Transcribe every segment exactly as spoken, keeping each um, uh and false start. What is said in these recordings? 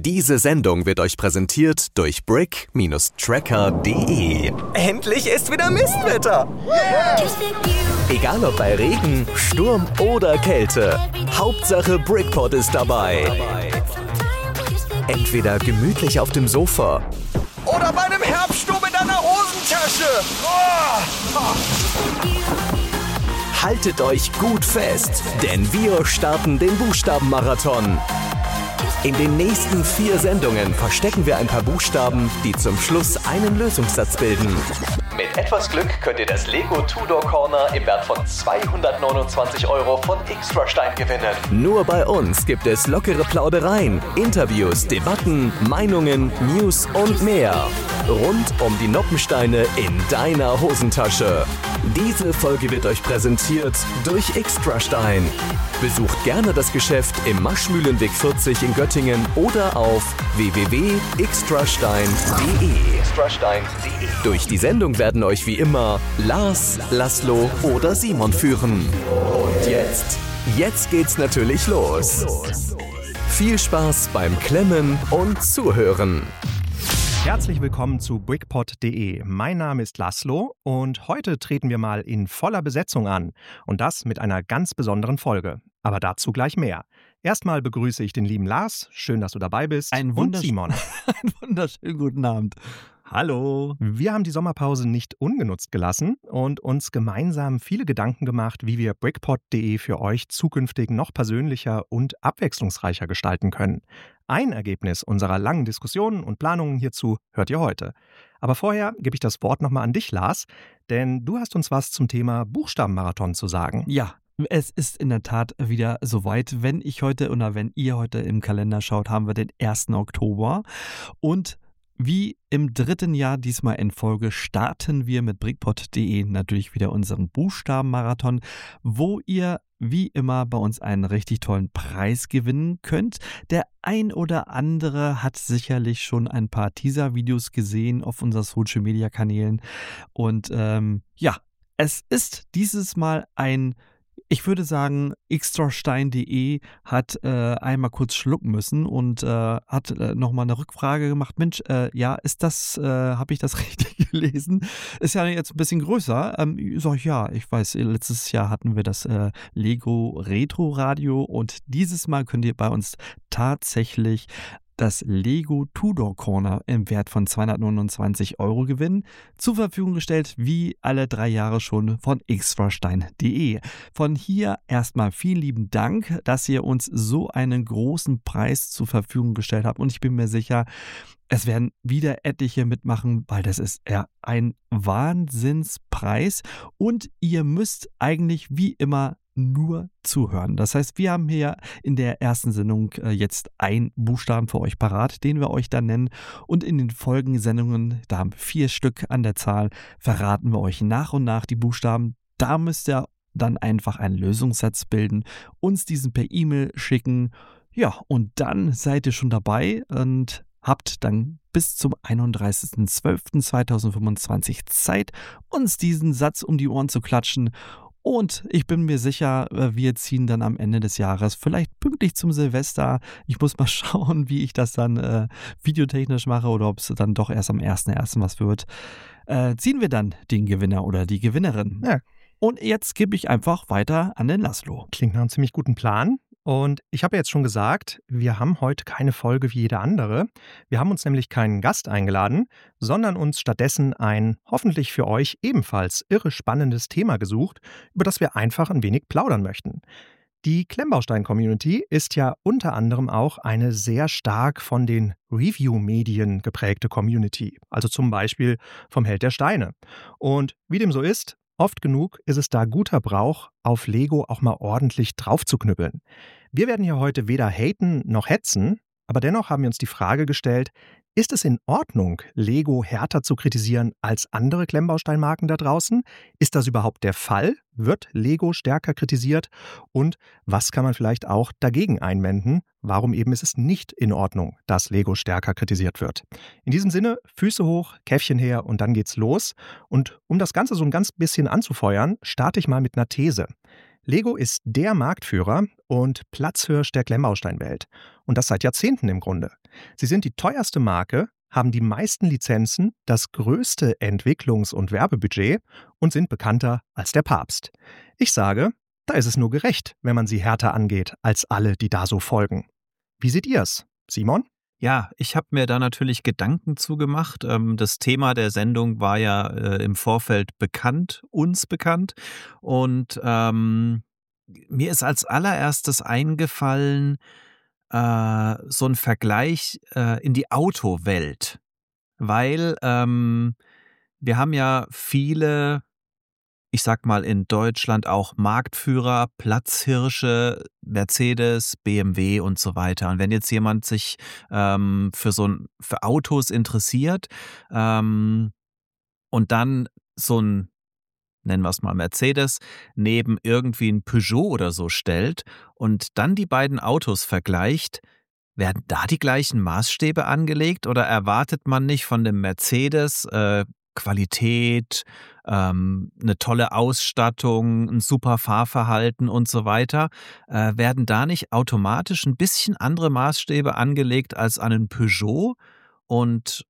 Diese Sendung wird euch präsentiert durch brick Tracker punkt de. Endlich ist wieder Mistwetter! Egal ob bei Regen, Sturm oder Kälte, Hauptsache Brickpot ist dabei. Entweder gemütlich auf dem Sofa oder bei einem Herbststurm in deiner Hosentasche. Oh. Haltet euch gut fest, denn wir starten den Buchstabenmarathon. In den nächsten vier Sendungen verstecken wir ein paar Buchstaben, die zum Schluss einen Lösungssatz bilden. Mit etwas Glück könnt ihr das Lego Tudor Corner im Wert von zweihundertneunundzwanzig Euro von Xtrastein gewinnen. Nur bei uns gibt es lockere Plaudereien, Interviews, Debatten, Meinungen, News und mehr. Rund um die Noppensteine in deiner Hosentasche. Diese Folge wird euch präsentiert durch Xtrastein. Besucht gerne das Geschäft im Maschmühlenweg vierzig in Göttingen oder auf w w w punkt xtrastein punkt de. Durch die Sendung werden euch wie immer Lars, Laszlo oder Simon führen. Und jetzt, jetzt geht's natürlich los. Viel Spaß beim Klemmen und Zuhören. Herzlich willkommen zu brickpot punkt de. Mein Name ist Laszlo und heute treten wir mal in voller Besetzung an. Und das mit einer ganz besonderen Folge. Aber dazu gleich mehr. Erstmal begrüße ich den lieben Lars. Schön, dass du dabei bist. Ein und Simon. Ein wunderschönen guten Abend. Hallo. Wir haben die Sommerpause nicht ungenutzt gelassen und uns gemeinsam viele Gedanken gemacht, wie wir brickpot punkt de für euch zukünftig noch persönlicher und abwechslungsreicher gestalten können. Ein Ergebnis unserer langen Diskussionen und Planungen hierzu hört ihr heute. Aber vorher gebe ich das Wort nochmal an dich, Lars, denn du hast uns was zum Thema Buchstabenmarathon zu sagen. Ja. Es ist in der Tat wieder soweit. Wenn ich heute oder wenn ihr heute im Kalender schaut, haben wir den ersten Oktober. Und wie im dritten Jahr diesmal in Folge starten wir mit brickpot punkt de natürlich wieder unseren Buchstabenmarathon, wo ihr wie immer bei uns einen richtig tollen Preis gewinnen könnt. Der ein oder andere hat sicherlich schon ein paar Teaser-Videos gesehen auf unseren Social-Media-Kanälen. Und ähm, ja, es ist dieses Mal ein Ich würde sagen, xtrastein punkt de hat äh, einmal kurz schlucken müssen und äh, hat äh, nochmal eine Rückfrage gemacht. Mensch, äh, ja, ist das, äh, habe ich das richtig gelesen? Ist ja jetzt ein bisschen größer. Ähm, sag ich, ja, ich weiß, letztes Jahr hatten wir das äh, Lego Retro Radio und dieses Mal könnt ihr bei uns tatsächlich das Lego Tudor Corner im Wert von zweihundertneunundzwanzig Euro gewinnen, zur Verfügung gestellt, wie alle drei Jahre schon von xtrastein punkt de. Von hier erstmal vielen lieben Dank, dass ihr uns so einen großen Preis zur Verfügung gestellt habt und ich bin mir sicher, es werden wieder etliche mitmachen, weil das ist ja ein Wahnsinnspreis und ihr müsst eigentlich wie immer nur zuhören. Das heißt, wir haben hier in der ersten Sendung äh, jetzt einen Buchstaben für euch parat, den wir euch dann nennen. Und in den folgenden Sendungen, da haben wir vier Stück an der Zahl, verraten wir euch nach und nach die Buchstaben. Da müsst ihr dann einfach einen Lösungssatz bilden, uns diesen per E-Mail schicken. Ja, und dann seid ihr schon dabei und habt dann bis zum einunddreißigsten zwölften zweitausendfünfundzwanzig Zeit, uns diesen Satz um die Ohren zu klatschen. Und ich bin mir sicher, wir ziehen dann am Ende des Jahres, vielleicht pünktlich zum Silvester. Ich muss mal schauen, wie ich das dann äh, videotechnisch mache oder ob es dann doch erst am ersten ersten was wird. Äh, ziehen wir dann den Gewinner oder die Gewinnerin. Ja. Und jetzt gebe ich einfach weiter an den Laszlo. Klingt nach einem ziemlich guten Plan. Und ich habe ja jetzt schon gesagt, wir haben heute keine Folge wie jede andere. Wir haben uns nämlich keinen Gast eingeladen, sondern uns stattdessen ein hoffentlich für euch ebenfalls irre spannendes Thema gesucht, über das wir einfach ein wenig plaudern möchten. Die Klemmbaustein-Community ist ja unter anderem auch eine sehr stark von den Review-Medien geprägte Community, also zum Beispiel vom Held der Steine. Und wie dem so ist, oft genug ist es da guter Brauch, auf Lego auch mal ordentlich draufzuknüppeln. Wir werden hier heute weder haten noch hetzen, aber dennoch haben wir uns die Frage gestellt, ist es in Ordnung, Lego härter zu kritisieren als andere Klemmbausteinmarken da draußen? Ist das überhaupt der Fall? Wird Lego stärker kritisiert? Und was kann man vielleicht auch dagegen einwenden? Warum eben ist es nicht in Ordnung, dass Lego stärker kritisiert wird? In diesem Sinne, Füße hoch, Käffchen her und dann geht's los. Und um das Ganze so ein ganz bisschen anzufeuern, starte ich mal mit einer These. Lego ist der Marktführer und Platzhirsch der Klemmbausteinwelt. Und das seit Jahrzehnten im Grunde. Sie sind die teuerste Marke, haben die meisten Lizenzen, das größte Entwicklungs- und Werbebudget und sind bekannter als der Papst. Ich sage, da ist es nur gerecht, wenn man sie härter angeht als alle, die da so folgen. Wie seht ihr's, Simon? Ja, ich habe mir da natürlich Gedanken zugemacht. Das Thema der Sendung war ja im Vorfeld bekannt, uns bekannt. Und ähm, mir ist als allererstes eingefallen, äh, so ein Vergleich äh, in die Autowelt. Weil ähm, wir haben ja viele, ich sag mal in Deutschland auch Marktführer, Platzhirsche, Mercedes, B M W und so weiter. Und wenn jetzt jemand sich ähm, für so ein, für Autos interessiert ähm, und dann so ein, nennen wir es mal Mercedes, neben irgendwie ein Peugeot oder so stellt und dann die beiden Autos vergleicht, werden da die gleichen Maßstäbe angelegt oder erwartet man nicht von dem Mercedes äh, Qualität, ähm, eine tolle Ausstattung, ein super Fahrverhalten und so weiter, äh, werden da nicht automatisch ein bisschen andere Maßstäbe angelegt als an einen Peugeot? Und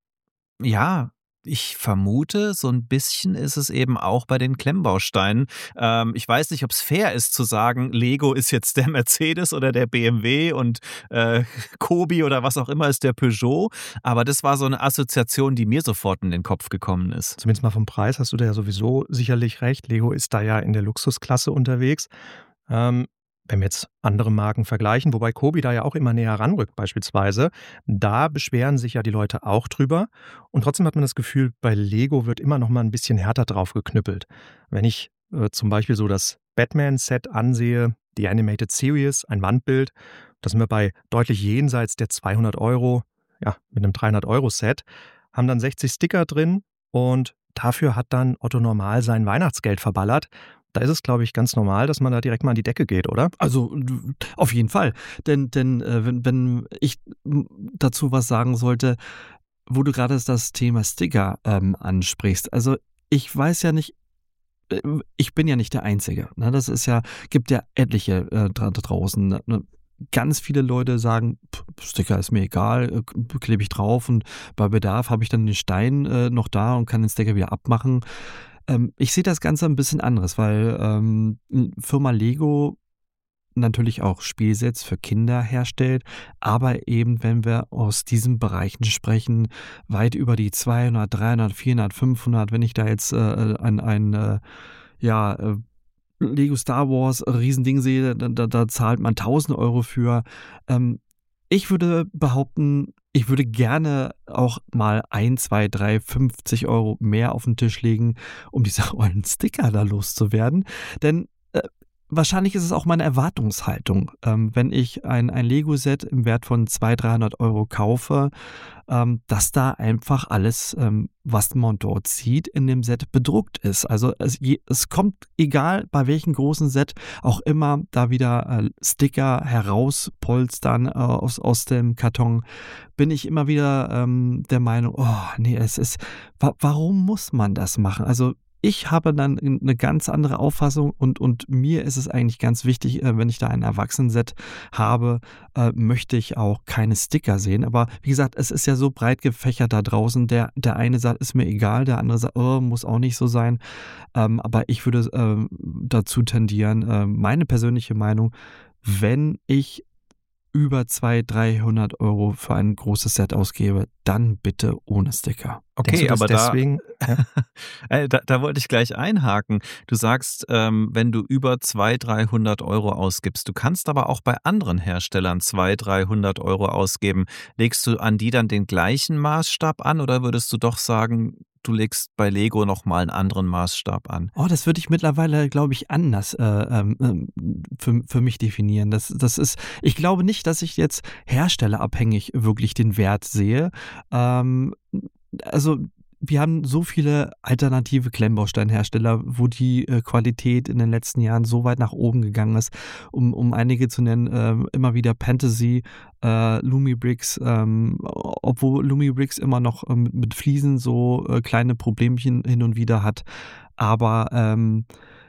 ja, ich vermute, so ein bisschen ist es eben auch bei den Klemmbausteinen. Ähm, ich weiß nicht, ob es fair ist zu sagen, Lego ist jetzt der Mercedes oder der B M W und äh, Kobi oder was auch immer ist der Peugeot. Aber das war so eine Assoziation, die mir sofort in den Kopf gekommen ist. Zumindest mal vom Preis hast du da ja sowieso sicherlich recht. Lego ist da ja in der Luxusklasse unterwegs. Ähm, Wenn wir jetzt andere Marken vergleichen, wobei Kobi da ja auch immer näher ranrückt beispielsweise, da beschweren sich ja die Leute auch drüber. Und trotzdem hat man das Gefühl, bei Lego wird immer noch mal ein bisschen härter drauf geknüppelt. Wenn ich äh, zum Beispiel so das Batman-Set ansehe, die Animated Series, ein Wandbild, da sind wir bei deutlich jenseits der zweihundert Euro, ja, mit einem dreihundert-Euro-Set, haben dann sechzig Sticker drin und dafür hat dann Otto Normal sein Weihnachtsgeld verballert. Da ist es, glaube ich, ganz normal, dass man da direkt mal an die Decke geht, oder? Also auf jeden Fall. Denn, denn äh, wenn, wenn ich dazu was sagen sollte, wo du gerade das Thema Sticker ähm, ansprichst. Also ich weiß ja nicht, äh, ich bin ja nicht der Einzige. Ne? Das ist ja, gibt ja etliche äh, da draußen. Ne? Ganz viele Leute sagen, Sticker ist mir egal, klebe ich drauf und bei Bedarf habe ich dann den Stein äh, noch da und kann den Sticker wieder abmachen. Ähm, ich sehe das Ganze ein bisschen anderes, weil ähm, Firma Lego natürlich auch Spielsets für Kinder herstellt, aber eben, wenn wir aus diesen Bereichen sprechen, weit über die zweihundert, dreihundert, vierhundert, fünfhundert, wenn ich da jetzt äh, ein, ein äh, ja, äh, Lego Star Wars Riesending sehe, da, da, da zahlt man tausend Euro für. Ähm, ich würde behaupten, ich würde gerne auch mal ein, zwei, drei, fünfzig Euro mehr auf den Tisch legen, um diese ollen Sticker da loszuwerden. Denn äh, wahrscheinlich ist es auch meine Erwartungshaltung. Ähm, wenn ich ein, ein Lego-Set im Wert von zweihundert, dreihundert Euro kaufe, ähm, dass da einfach alles, ähm, was man dort sieht, in dem Set bedruckt ist. Also es, es kommt, egal bei welchem großen Set, auch immer da wieder äh, Sticker herauspolstern äh, aus, aus dem Karton, bin ich immer wieder ähm, der Meinung, oh nee, es ist, wa- warum muss man das machen? Also ich habe dann eine ganz andere Auffassung und, und mir ist es eigentlich ganz wichtig, wenn ich da ein Erwachsenenset habe, äh, möchte ich auch keine Sticker sehen. Aber wie gesagt, es ist ja so breit gefächert da draußen. Der, der eine sagt, ist mir egal, der andere sagt, oh, muss auch nicht so sein. Ähm, aber ich würde äh, dazu tendieren, äh, meine persönliche Meinung, wenn ich über zweihundert, dreihundert Euro für ein großes Set ausgebe, dann bitte ohne Sticker. Okay, aber deswegen, da, ja. da, da wollte ich gleich einhaken. Du sagst, ähm, wenn du über zweihundert, dreihundert Euro ausgibst, du kannst aber auch bei anderen Herstellern zweihundert, dreihundert Euro ausgeben. Legst du an die dann den gleichen Maßstab an oder würdest du doch sagen, du legst bei Lego nochmal einen anderen Maßstab an? Oh, das würde ich mittlerweile, glaube ich, anders äh, ähm, für, für mich definieren. Das, das ist, ich glaube nicht, dass ich jetzt herstellerabhängig wirklich den Wert sehe. Ähm, also wir haben so viele alternative Klemmbausteinhersteller, wo die äh, Qualität in den letzten Jahren so weit nach oben gegangen ist, um, um einige zu nennen, äh, immer wieder Fantasy, äh, Lumibricks, ähm, obwohl Lumibricks immer noch ähm, mit Fliesen so äh, kleine Problemchen hin und wieder hat, aber ähm,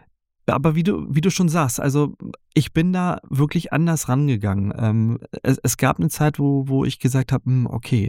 Aber wie du, wie du schon sagst, also ich bin da wirklich anders rangegangen. Ähm, es, es gab eine Zeit, wo, wo ich gesagt habe, hm, okay,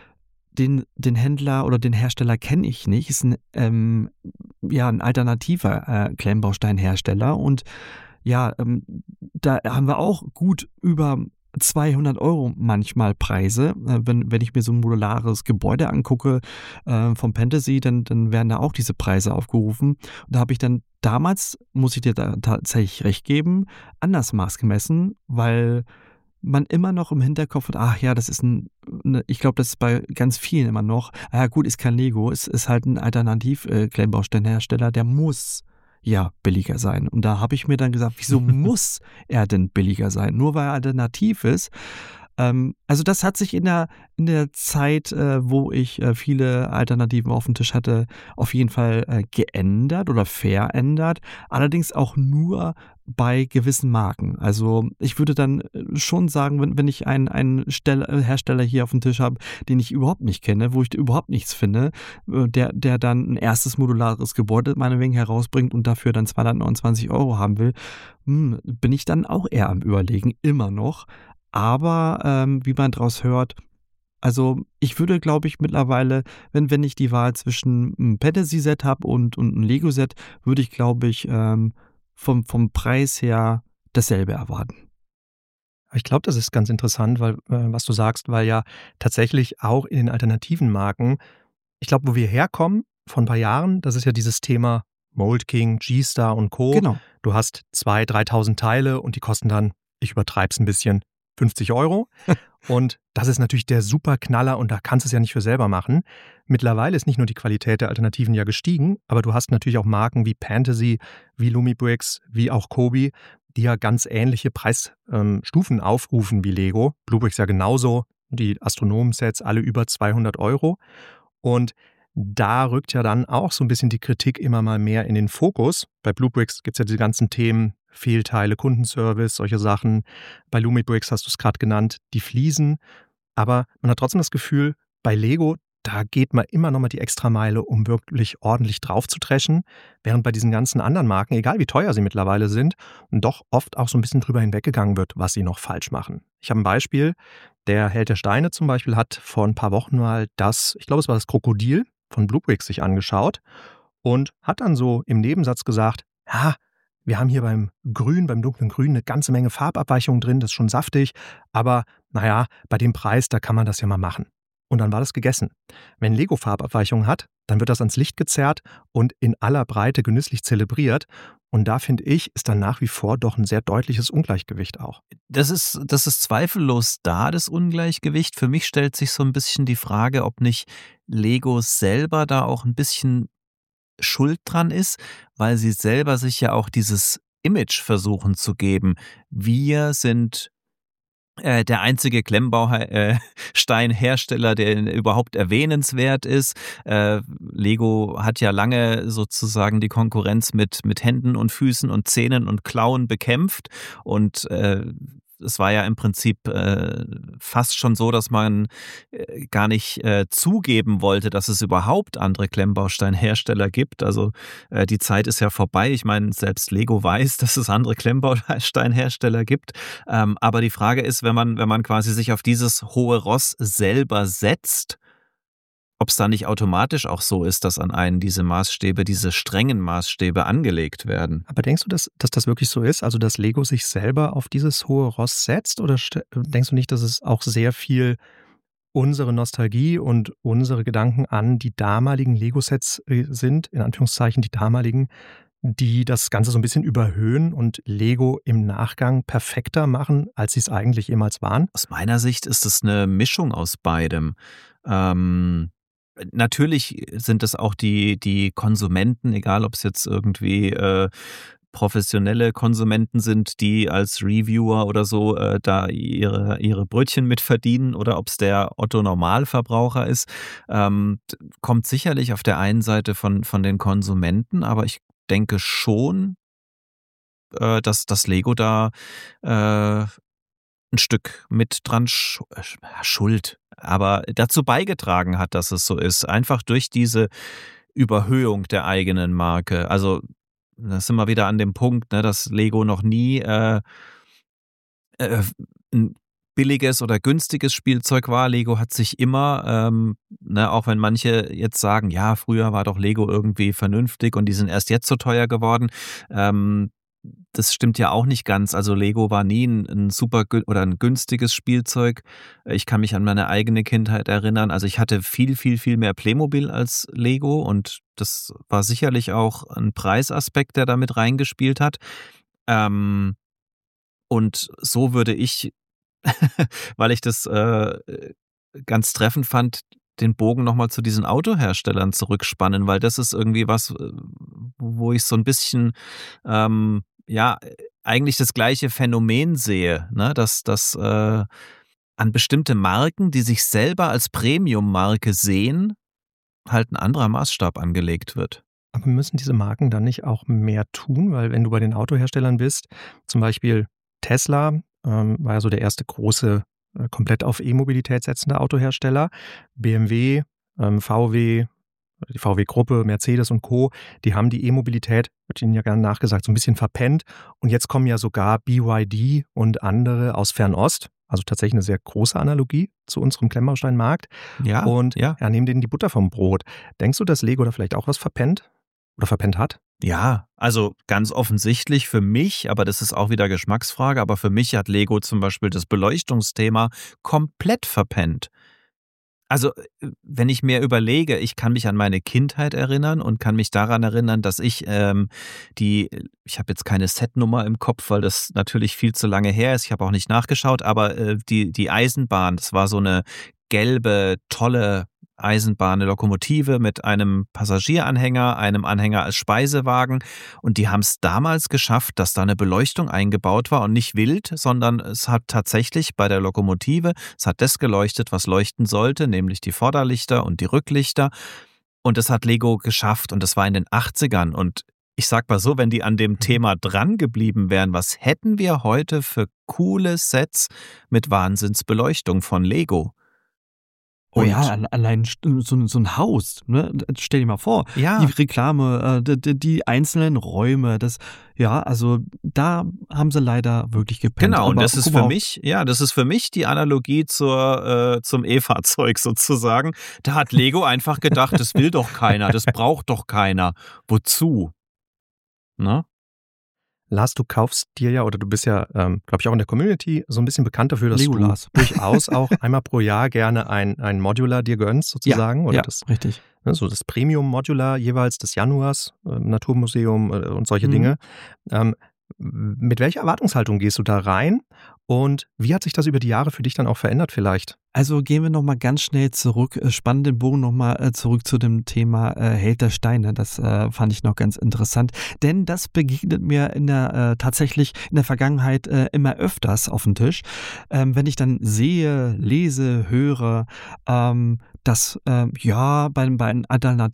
den, den Händler oder den Hersteller kenne ich nicht, ist ein, ähm, ja, ein alternativer äh, Klemmbausteinhersteller und ja, ähm, da haben wir auch gut über zweihundert Euro manchmal Preise. Äh, wenn, wenn ich mir so ein modulares Gebäude angucke äh, vom Fantasy, dann, dann werden da auch diese Preise aufgerufen. Und da habe ich dann damals, muss ich dir da tatsächlich recht geben, anders Maß gemessen, weil man immer noch im Hinterkopf hat, ach ja, das ist ein, ne, ich glaube, das ist bei ganz vielen immer noch, ah ja gut, ist kein Lego, es ist halt ein Alternativ-Klemmbausteinhersteller, der muss ja billiger sein. Und da habe ich mir dann gesagt, wieso muss er denn billiger sein? Nur weil er alternativ ist. Ähm, also das hat sich in der, in der Zeit, äh, wo ich äh, viele Alternativen auf dem Tisch hatte, auf jeden Fall äh, geändert oder verändert. Allerdings auch nur bei gewissen Marken. Also ich würde dann schon sagen, wenn, wenn ich einen, einen Stell- Hersteller hier auf dem Tisch habe, den ich überhaupt nicht kenne, wo ich überhaupt nichts finde, der, der dann ein erstes modulares Gebäude meinetwegen herausbringt und dafür dann zweihundertneunundzwanzig Euro haben will, hm, bin ich dann auch eher am Überlegen, immer noch. Aber ähm, wie man daraus hört, also ich würde, glaube ich, mittlerweile, wenn, wenn ich die Wahl zwischen einem Fantasy-Set habe und, und einem Lego-Set, würde ich, glaube ich, ähm, vom, vom Preis her dasselbe erwarten. Ich glaube, das ist ganz interessant, weil, äh, was du sagst, weil ja tatsächlich auch in den alternativen Marken, ich glaube, wo wir herkommen, vor ein paar Jahren, das ist ja dieses Thema Mold King, G-Star und Co. Genau. Du hast zweitausend, dreitausend Teile und die kosten dann, ich übertreibe es ein bisschen, fünfzig Euro. Und das ist natürlich der super Knaller und da kannst du es ja nicht für selber machen. Mittlerweile ist nicht nur die Qualität der Alternativen ja gestiegen, aber du hast natürlich auch Marken wie Fantasy, wie Lumibricks, wie auch Kobi, die ja ganz ähnliche Preisstufen ähm, aufrufen wie Lego. Bluebricks ja genauso, die Astronomen-Sets alle über zweihundert Euro. Und da rückt ja dann auch so ein bisschen die Kritik immer mal mehr in den Fokus. Bei Bluebricks gibt es ja diese ganzen Themen, Fehlteile, Kundenservice, solche Sachen. Bei Lumibricks hast du es gerade genannt, die Fliesen. Aber man hat trotzdem das Gefühl, bei Lego, da geht man immer noch mal die Extrameile, um wirklich ordentlich drauf zu dreschen. Während bei diesen ganzen anderen Marken, egal wie teuer sie mittlerweile sind, doch oft auch so ein bisschen drüber hinweggegangen wird, was sie noch falsch machen. Ich habe ein Beispiel. Der Held der Steine zum Beispiel hat vor ein paar Wochen mal das, ich glaube es war das Krokodil von Bluebricks sich angeschaut und hat dann so im Nebensatz gesagt, ja, wir haben hier beim Grün, beim dunklen Grün eine ganze Menge Farbabweichungen drin, das ist schon saftig, aber naja, bei dem Preis, da kann man das ja mal machen. Und dann war das gegessen. Wenn Lego Farbabweichungen hat, dann wird das ans Licht gezerrt und in aller Breite genüsslich zelebriert. Und da, finde ich, ist dann nach wie vor doch ein sehr deutliches Ungleichgewicht auch. Das ist, das ist zweifellos da, das Ungleichgewicht. Für mich stellt sich so ein bisschen die Frage, ob nicht Lego selber da auch ein bisschen schuld dran ist, weil sie selber sich ja auch dieses Image versuchen zu geben. Wir sind äh, der einzige Klemmbausteinhersteller, der überhaupt erwähnenswert ist. Äh, Lego hat ja lange sozusagen die Konkurrenz mit, mit Händen und Füßen und Zähnen und Klauen bekämpft und äh, es war ja im Prinzip äh, fast schon so, dass man äh, gar nicht äh, zugeben wollte, dass es überhaupt andere Klemmbausteinhersteller gibt. Also äh, die Zeit ist ja vorbei. Ich meine, selbst Lego weiß, dass es andere Klemmbausteinhersteller gibt. Ähm, aber die Frage ist, wenn man, wenn man quasi sich auf dieses hohe Ross selber setzt, ob es da nicht automatisch auch so ist, dass an einen diese Maßstäbe, diese strengen Maßstäbe angelegt werden. Aber denkst du, dass, dass das wirklich so ist? Also, dass Lego sich selber auf dieses hohe Ross setzt? Oder st- denkst du nicht, dass es auch sehr viel unsere Nostalgie und unsere Gedanken an die damaligen Lego-Sets äh, sind, in Anführungszeichen die damaligen, die das Ganze so ein bisschen überhöhen und Lego im Nachgang perfekter machen, als sie es eigentlich jemals waren? Aus meiner Sicht ist es eine Mischung aus beidem. Ähm, Natürlich sind es auch die, die Konsumenten, egal ob es jetzt irgendwie äh, professionelle Konsumenten sind, die als Reviewer oder so äh, da ihre, ihre Brötchen mit verdienen oder ob es der Otto-Normalverbraucher ist, ähm, kommt sicherlich auf der einen Seite von, von den Konsumenten, aber ich denke schon, äh, dass das Lego da äh, ein Stück mit dran sch- schuld, aber dazu beigetragen hat, dass es so ist. Einfach durch diese Überhöhung der eigenen Marke. Also da sind wir wieder an dem Punkt, ne, dass Lego noch nie äh, äh, ein billiges oder günstiges Spielzeug war. Lego hat sich immer, ähm, ne, auch wenn manche jetzt sagen, ja, früher war doch Lego irgendwie vernünftig und die sind erst jetzt so teuer geworden, ähm, das stimmt ja auch nicht ganz. Also Lego war nie ein, ein super gü- oder ein günstiges Spielzeug. Ich kann mich an meine eigene Kindheit erinnern. Also ich hatte viel, viel, viel mehr Playmobil als Lego und das war sicherlich auch ein Preisaspekt, der damit reingespielt hat. Ähm, und so würde ich, weil ich das äh, ganz treffend fand, den Bogen nochmal zu diesen Autoherstellern zurückspannen, weil das ist irgendwie was, äh, wo ich so ein bisschen, ähm, ja, eigentlich das gleiche Phänomen sehe, ne? dass, dass äh, an bestimmte Marken, die sich selber als Premium-Marke sehen, halt ein anderer Maßstab angelegt wird. Aber müssen diese Marken dann nicht auch mehr tun? Weil wenn du bei den Autoherstellern bist, zum Beispiel Tesla ähm, war ja so der erste große, äh, komplett auf E-Mobilität setzende Autohersteller. B M W, ähm, V W, die V W-Gruppe, Mercedes und Co., die haben die E-Mobilität, wird ihnen ja gerne nachgesagt, so ein bisschen verpennt. Und jetzt kommen ja sogar B Y D und andere aus Fernost. Also tatsächlich eine sehr große Analogie zu unserem Klemmbaustein-Markt. Ja, Und ja. ja, nehmen denen die Butter vom Brot. Denkst du, dass Lego da vielleicht auch was verpennt? Oder verpennt hat? Ja, also ganz offensichtlich für mich, aber das ist auch wieder Geschmacksfrage, aber für mich hat Lego zum Beispiel das Beleuchtungsthema komplett verpennt. Also, wenn ich mir überlege, ich kann mich an meine Kindheit erinnern und kann mich daran erinnern, dass ich ähm, die, ich habe jetzt keine Setnummer im Kopf, weil das natürlich viel zu lange her ist, ich habe auch nicht nachgeschaut, aber äh, die, die Eisenbahn, das war so eine gelbe, tolle Eisenbahn, eine Lokomotive mit einem Passagieranhänger, einem Anhänger als Speisewagen und die haben es damals geschafft, dass da eine Beleuchtung eingebaut war und nicht wild, sondern es hat tatsächlich bei der Lokomotive, es hat das geleuchtet, was leuchten sollte, nämlich die Vorderlichter und die Rücklichter und das hat Lego geschafft und das war in den achtzigern und ich sag mal so, wenn die an dem Thema dran geblieben wären, was hätten wir heute für coole Sets mit Wahnsinnsbeleuchtung von Lego? Oh Und ja, al- allein st- so, so ein Haus, ne? Stell dir mal vor, Ja. die Reklame, äh, die, die- die einzelnen Räume, das, ja, also da haben sie leider wirklich gepennt. Genau, und Aber das ist guck für mal, mich, ja, das ist für mich die Analogie zur, äh, zum E-Fahrzeug sozusagen. Da hat Lego einfach gedacht, das will doch keiner, das braucht doch keiner. Wozu? Ne? Lars, du kaufst dir ja, oder du bist ja, ähm, glaube ich, auch in der Community so ein bisschen bekannt dafür, dass Legolas. du durchaus auch einmal pro Jahr gerne ein, ein Modular dir gönnst, sozusagen. Oder ja, das, richtig. ne, so das Premium-Modular jeweils des Januars, äh, im Naturmuseum äh, und solche Mhm. Dinge. Ähm, mit welcher Erwartungshaltung gehst du da rein? Und wie hat sich das über die Jahre für dich dann auch verändert vielleicht? Also gehen wir nochmal ganz schnell zurück, äh, spannen den Bogen nochmal äh, zurück zu dem Thema äh, Held der Steine. Das äh, fand ich noch ganz interessant, denn das begegnet mir in der äh, tatsächlich in der Vergangenheit äh, immer öfters auf dem Tisch. Ähm, wenn ich dann sehe, lese, höre, ähm, dass äh, ja bei, bei einem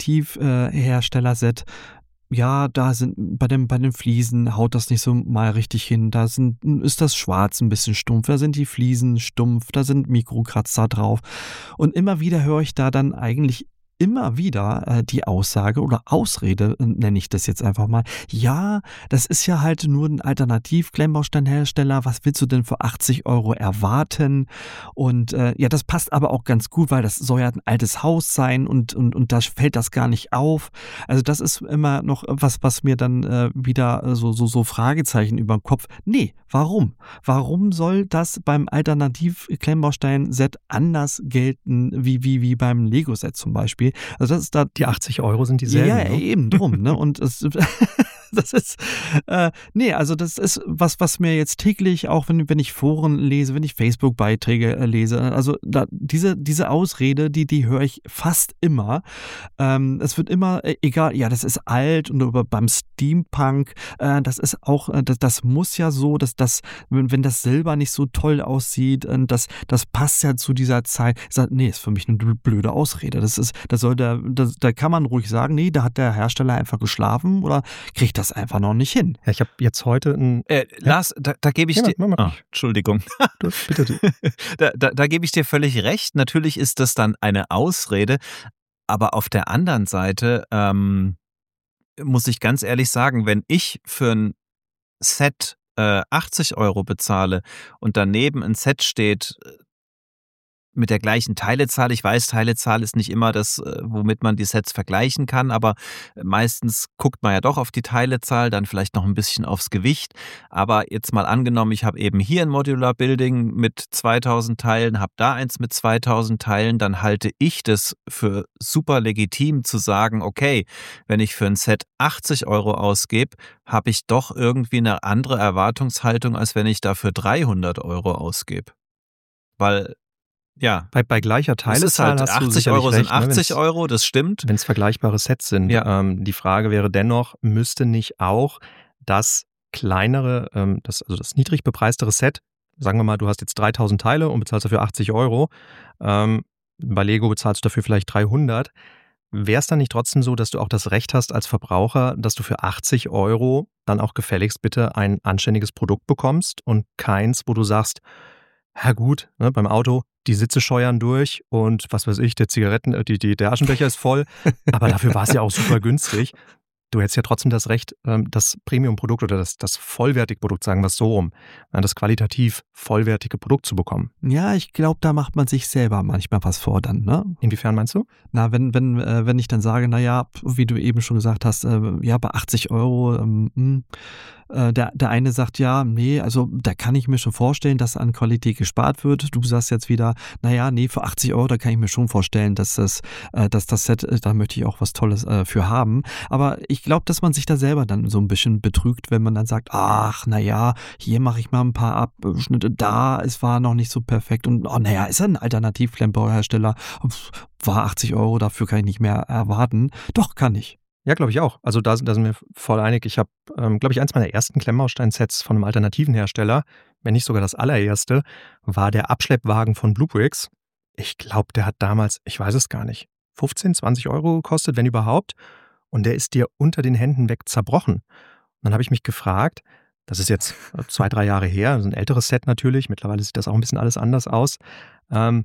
Alternativhersteller-Set ja, da sind bei dem bei den Fliesen haut das nicht so mal richtig hin. Da sind, ist das Schwarz ein bisschen stumpf, da sind die Fliesen stumpf, da sind Mikrokratzer drauf. Und immer wieder höre ich da dann eigentlich immer wieder äh, die Aussage oder Ausrede, äh, nenne ich das jetzt einfach mal. Ja, das ist ja halt nur ein Alternativ-Klemmbausteinhersteller. Was willst du denn für achtzig Euro erwarten? Und äh, ja, das passt aber auch ganz gut, weil das soll ja ein altes Haus sein und, und, und da fällt das gar nicht auf. Also das ist immer noch was, was mir dann äh, wieder so, so, so Fragezeichen über den Kopf. Nee, warum? Warum soll das beim Alternativ-Klemmbaustein-Set anders gelten wie, wie, wie beim Lego-Set zum Beispiel? Also das ist da Die achtzig Euro sind dieselben. ja, ne? eben drum, ne? Und es, das ist, äh, nee, also das ist was, was mir jetzt täglich, auch wenn, wenn ich Foren lese, wenn ich Facebook-Beiträge äh, lese, also da, diese, diese Ausrede, die, die höre ich fast immer. Ähm, es wird immer, äh, egal, ja, das ist alt und über, beim Steampunk, äh, das ist auch, äh, das, das muss ja so, dass das, wenn, wenn das Silber nicht so toll aussieht, äh, das, das passt ja zu dieser Zeit. Ich sag, nee, ist für mich eine blöde Ausrede. Das ist, das soll der, das, da kann man ruhig sagen, nee, da hat der Hersteller einfach geschlafen oder kriegt das einfach noch nicht hin. Ja, ich habe jetzt heute ein. Äh, Lars, da, da gebe ich Ja, dir. mach mal. Ah, Entschuldigung. Du, bitte. Du. da da, da gebe ich dir völlig recht. Natürlich ist das dann eine Ausrede, aber auf der anderen Seite, ähm, muss ich ganz ehrlich sagen, wenn ich für ein Set äh, achtzig Euro bezahle und daneben ein Set steht mit der gleichen Teilezahl. Ich weiß, Teilezahl ist nicht immer das, womit man die Sets vergleichen kann, aber meistens guckt man ja doch auf die Teilezahl, dann vielleicht noch ein bisschen aufs Gewicht. Aber jetzt mal angenommen, ich habe eben hier ein Modular Building mit zweitausend Teilen, habe da eins mit zweitausend Teilen, dann halte ich das für super legitim zu sagen, okay, wenn ich für ein Set achtzig Euro ausgebe, habe ich doch irgendwie eine andere Erwartungshaltung, als wenn ich dafür dreihundert Euro ausgebe. Weil Ja, bei, bei gleicher Teilezahl halt hast du achtzig Euro recht, sind achtzig Euro, das stimmt. Wenn es vergleichbare Sets sind. Ja. Ähm, die Frage wäre dennoch, müsste nicht auch das kleinere, ähm, das, also das niedrig bepreistere Set, sagen wir mal, du hast jetzt dreitausend Teile und bezahlst dafür achtzig Euro, ähm, bei Lego bezahlst du dafür vielleicht dreihundert. Wäre es dann nicht trotzdem so, dass du auch das Recht hast als Verbraucher, dass du für achtzig Euro dann auch gefälligst bitte ein anständiges Produkt bekommst und keins, wo du sagst, ja gut, ne, beim Auto, die Sitze scheuern durch und was weiß ich, der Zigaretten, die, die, der Aschenbecher ist voll, aber dafür war es ja auch super günstig. Du hättest ja trotzdem das Recht, das Premium-Produkt oder das, das vollwertige Produkt, sagen wir es so rum, das qualitativ vollwertige Produkt zu bekommen. Ja, ich glaube, da macht man sich selber manchmal was vor dann, ne? Inwiefern meinst du? Na, wenn, wenn, äh, wenn ich dann sage, naja, wie du eben schon gesagt hast, äh, ja, bei achtzig Euro, ähm, äh, der, der eine sagt, ja, nee, also da kann ich mir schon vorstellen, dass an Qualität gespart wird. Du sagst jetzt wieder, naja, nee, für achtzig Euro, da kann ich mir schon vorstellen, dass das, äh, dass das Set, äh, da möchte ich auch was Tolles äh, für haben. Aber ich glaube, dass man sich da selber dann so ein bisschen betrügt, wenn man dann sagt, ach, naja, hier mache ich mal ein paar Abschnitte, da, es war noch nicht so perfekt und, oh, naja, ist ja ein Alternativklemmbauhersteller, war achtzig Euro, dafür kann ich nicht mehr erwarten. Doch, kann ich. Ja, glaube ich auch. Also da, da sind wir voll einig. Ich habe, ähm, glaube ich, eins meiner ersten Klemmbaustein-Sets von einem alternativen Hersteller, wenn nicht sogar das allererste, war der Abschleppwagen von Bluebricks. Ich glaube, der hat damals, ich weiß es gar nicht, fünfzehn, zwanzig Euro gekostet, wenn überhaupt. Und der ist dir unter den Händen weg zerbrochen. Und dann habe ich mich gefragt, das ist jetzt zwei, drei Jahre her, das ist ein älteres Set natürlich, mittlerweile sieht das auch ein bisschen alles anders aus. Ähm,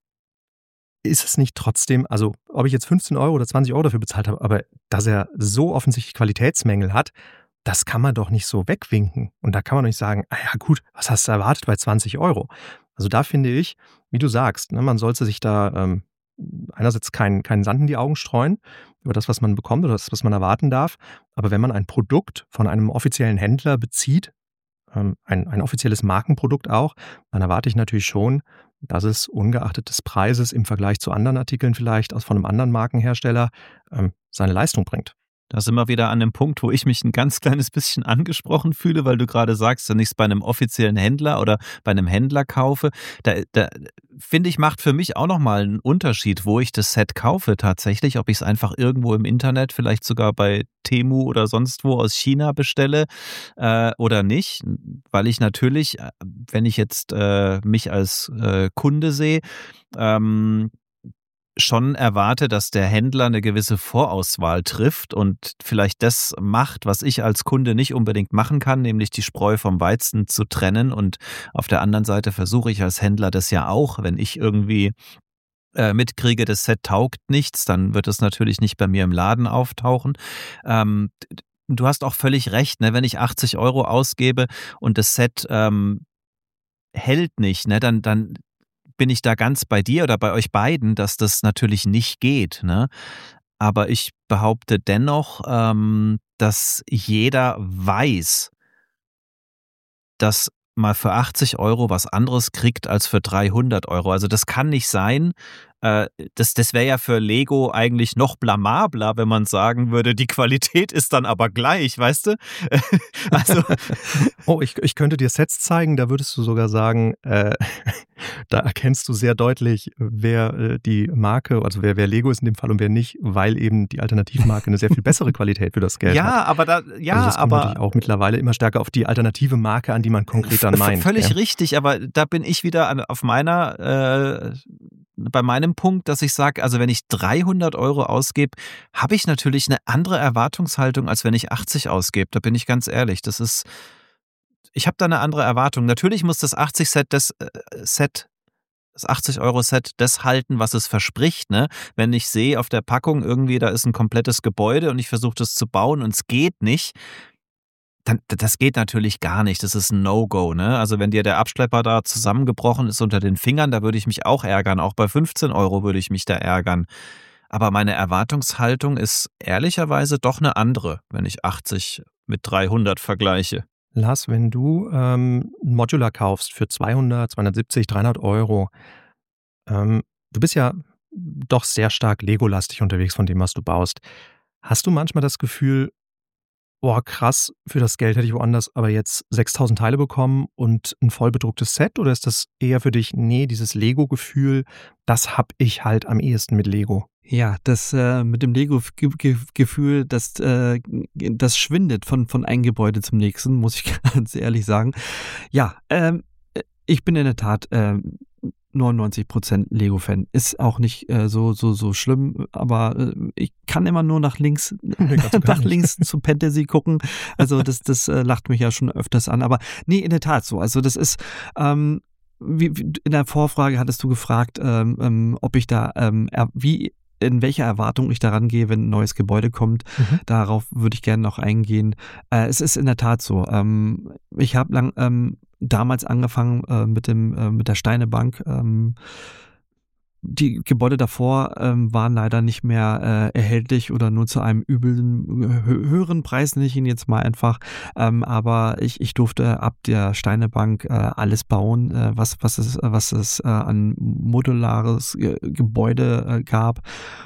ist es nicht trotzdem, also ob ich jetzt fünfzehn Euro oder zwanzig Euro dafür bezahlt habe, aber dass er so offensichtlich Qualitätsmängel hat, das kann man doch nicht so wegwinken. Und da kann man doch nicht sagen, ah ja gut, was hast du erwartet bei zwanzig Euro? Also da finde ich, wie du sagst, ne, man sollte sich da ähm, einerseits keinen keinen Sand in die Augen streuen über das, was man bekommt oder das, was man erwarten darf. Aber wenn man ein Produkt von einem offiziellen Händler bezieht, ähm, ein, ein offizielles Markenprodukt auch, dann erwarte ich natürlich schon, dass es ungeachtet des Preises im Vergleich zu anderen Artikeln vielleicht aus von einem anderen Markenhersteller ähm, seine Leistung bringt. Da sind wir wieder an dem Punkt, wo ich mich ein ganz kleines bisschen angesprochen fühle, weil du gerade sagst, wenn ich es bei einem offiziellen Händler oder bei einem Händler kaufe, da, da finde ich, macht für mich auch nochmal einen Unterschied, wo ich das Set kaufe tatsächlich, ob ich es einfach irgendwo im Internet, vielleicht sogar bei Temu oder sonst wo aus China bestelle äh, oder nicht, weil ich natürlich, wenn ich jetzt äh, mich als äh, Kunde sehe, ähm, schon erwarte, dass der Händler eine gewisse Vorauswahl trifft und vielleicht das macht, was ich als Kunde nicht unbedingt machen kann, nämlich die Spreu vom Weizen zu trennen. Und auf der anderen Seite versuche ich als Händler das ja auch, wenn ich irgendwie äh, mitkriege, das Set taugt nichts, dann wird es natürlich nicht bei mir im Laden auftauchen. Ähm, du hast auch völlig recht, ne? Wenn ich achtzig Euro ausgebe und das Set ähm, hält nicht, ne? dann, dann bin ich da ganz bei dir oder bei euch beiden, dass das natürlich nicht geht, ne? Aber ich behaupte dennoch, ähm, dass jeder weiß, dass man für achtzig Euro was anderes kriegt als für dreihundert Euro. Also das kann nicht sein. Äh, das das wäre ja für Lego eigentlich noch blamabler, wenn man sagen würde, die Qualität ist dann aber gleich, weißt du? Also oh, ich, ich könnte dir Sets zeigen, da würdest du sogar sagen, äh, da erkennst du sehr deutlich, wer äh, die Marke, also wer, wer Lego ist in dem Fall und wer nicht, weil eben die Alternativmarke eine sehr viel bessere Qualität für das Geld ja, hat. Ja, aber da, ja, also das kommt aber natürlich auch mittlerweile immer stärker auf die alternative Marke an, die man konkret dann meint. Völlig ja. richtig, aber da bin ich wieder an, auf meiner, äh, bei meinem Punkt, dass ich sage, also wenn ich dreihundert Euro ausgebe, habe ich natürlich eine andere Erwartungshaltung, als wenn ich achtzig ausgebe. Da bin ich ganz ehrlich. Das ist, ich habe da eine andere Erwartung. Natürlich muss das achtzig Set das äh, Set das achtzig-Euro-Set das halten, was es verspricht, ne? Wenn ich sehe auf der Packung irgendwie, da ist ein komplettes Gebäude und ich versuche das zu bauen und es geht nicht, dann, das geht natürlich gar nicht. Das ist ein No-Go, ne? Also wenn dir der Abschlepper da zusammengebrochen ist unter den Fingern, da würde ich mich auch ärgern. Auch bei fünfzehn Euro würde ich mich da ärgern. Aber meine Erwartungshaltung ist ehrlicherweise doch eine andere, wenn ich achtzig mit dreihundert vergleiche. Lars, wenn du ähm, ein Modular kaufst für zweihundert, zweihundertsiebzig, dreihundert Euro, ähm, du bist ja doch sehr stark Lego-lastig unterwegs von dem, was du baust. Hast du manchmal das Gefühl, boah, krass, für das Geld hätte ich woanders aber jetzt sechstausend Teile bekommen und ein voll bedrucktes Set? Oder ist das eher für dich, nee, dieses Lego-Gefühl, das hab ich halt am ehesten mit Lego? Ja, das äh, mit dem Lego-Gefühl, das, äh, das schwindet von, von einem Gebäude zum nächsten, muss ich ganz ehrlich sagen. Ja, ähm, ich bin in der Tat ähm, neunundneunzig Prozent Lego-Fan. Ist auch nicht äh, so, so, so schlimm, aber äh, ich kann immer nur nach links, Nee, nach links zu Fantasy gucken. Also das, das äh, lacht mich ja schon öfters an. Aber nee, in der Tat so. Also das ist, ähm, wie, wie, in der Vorfrage hattest du gefragt, ähm, ähm, ob ich da, ähm, er, wie in welcher Erwartung ich daran gehe, wenn ein neues Gebäude kommt. Mhm. Darauf würde ich gerne noch eingehen. Äh, es ist in der Tat so. Ähm, ich habe lang ähm, damals angefangen äh, mit dem äh, mit der Steinebank. Ähm, die Gebäude davor ähm, waren leider nicht mehr äh, erhältlich oder nur zu einem üblen, hö- höheren Preis, nenne ich ihn jetzt mal einfach. Ähm, aber ich, ich durfte ab der Steinebank äh, alles bauen, äh, was, was es, was es äh, an modulares äh, Gebäude äh, gab.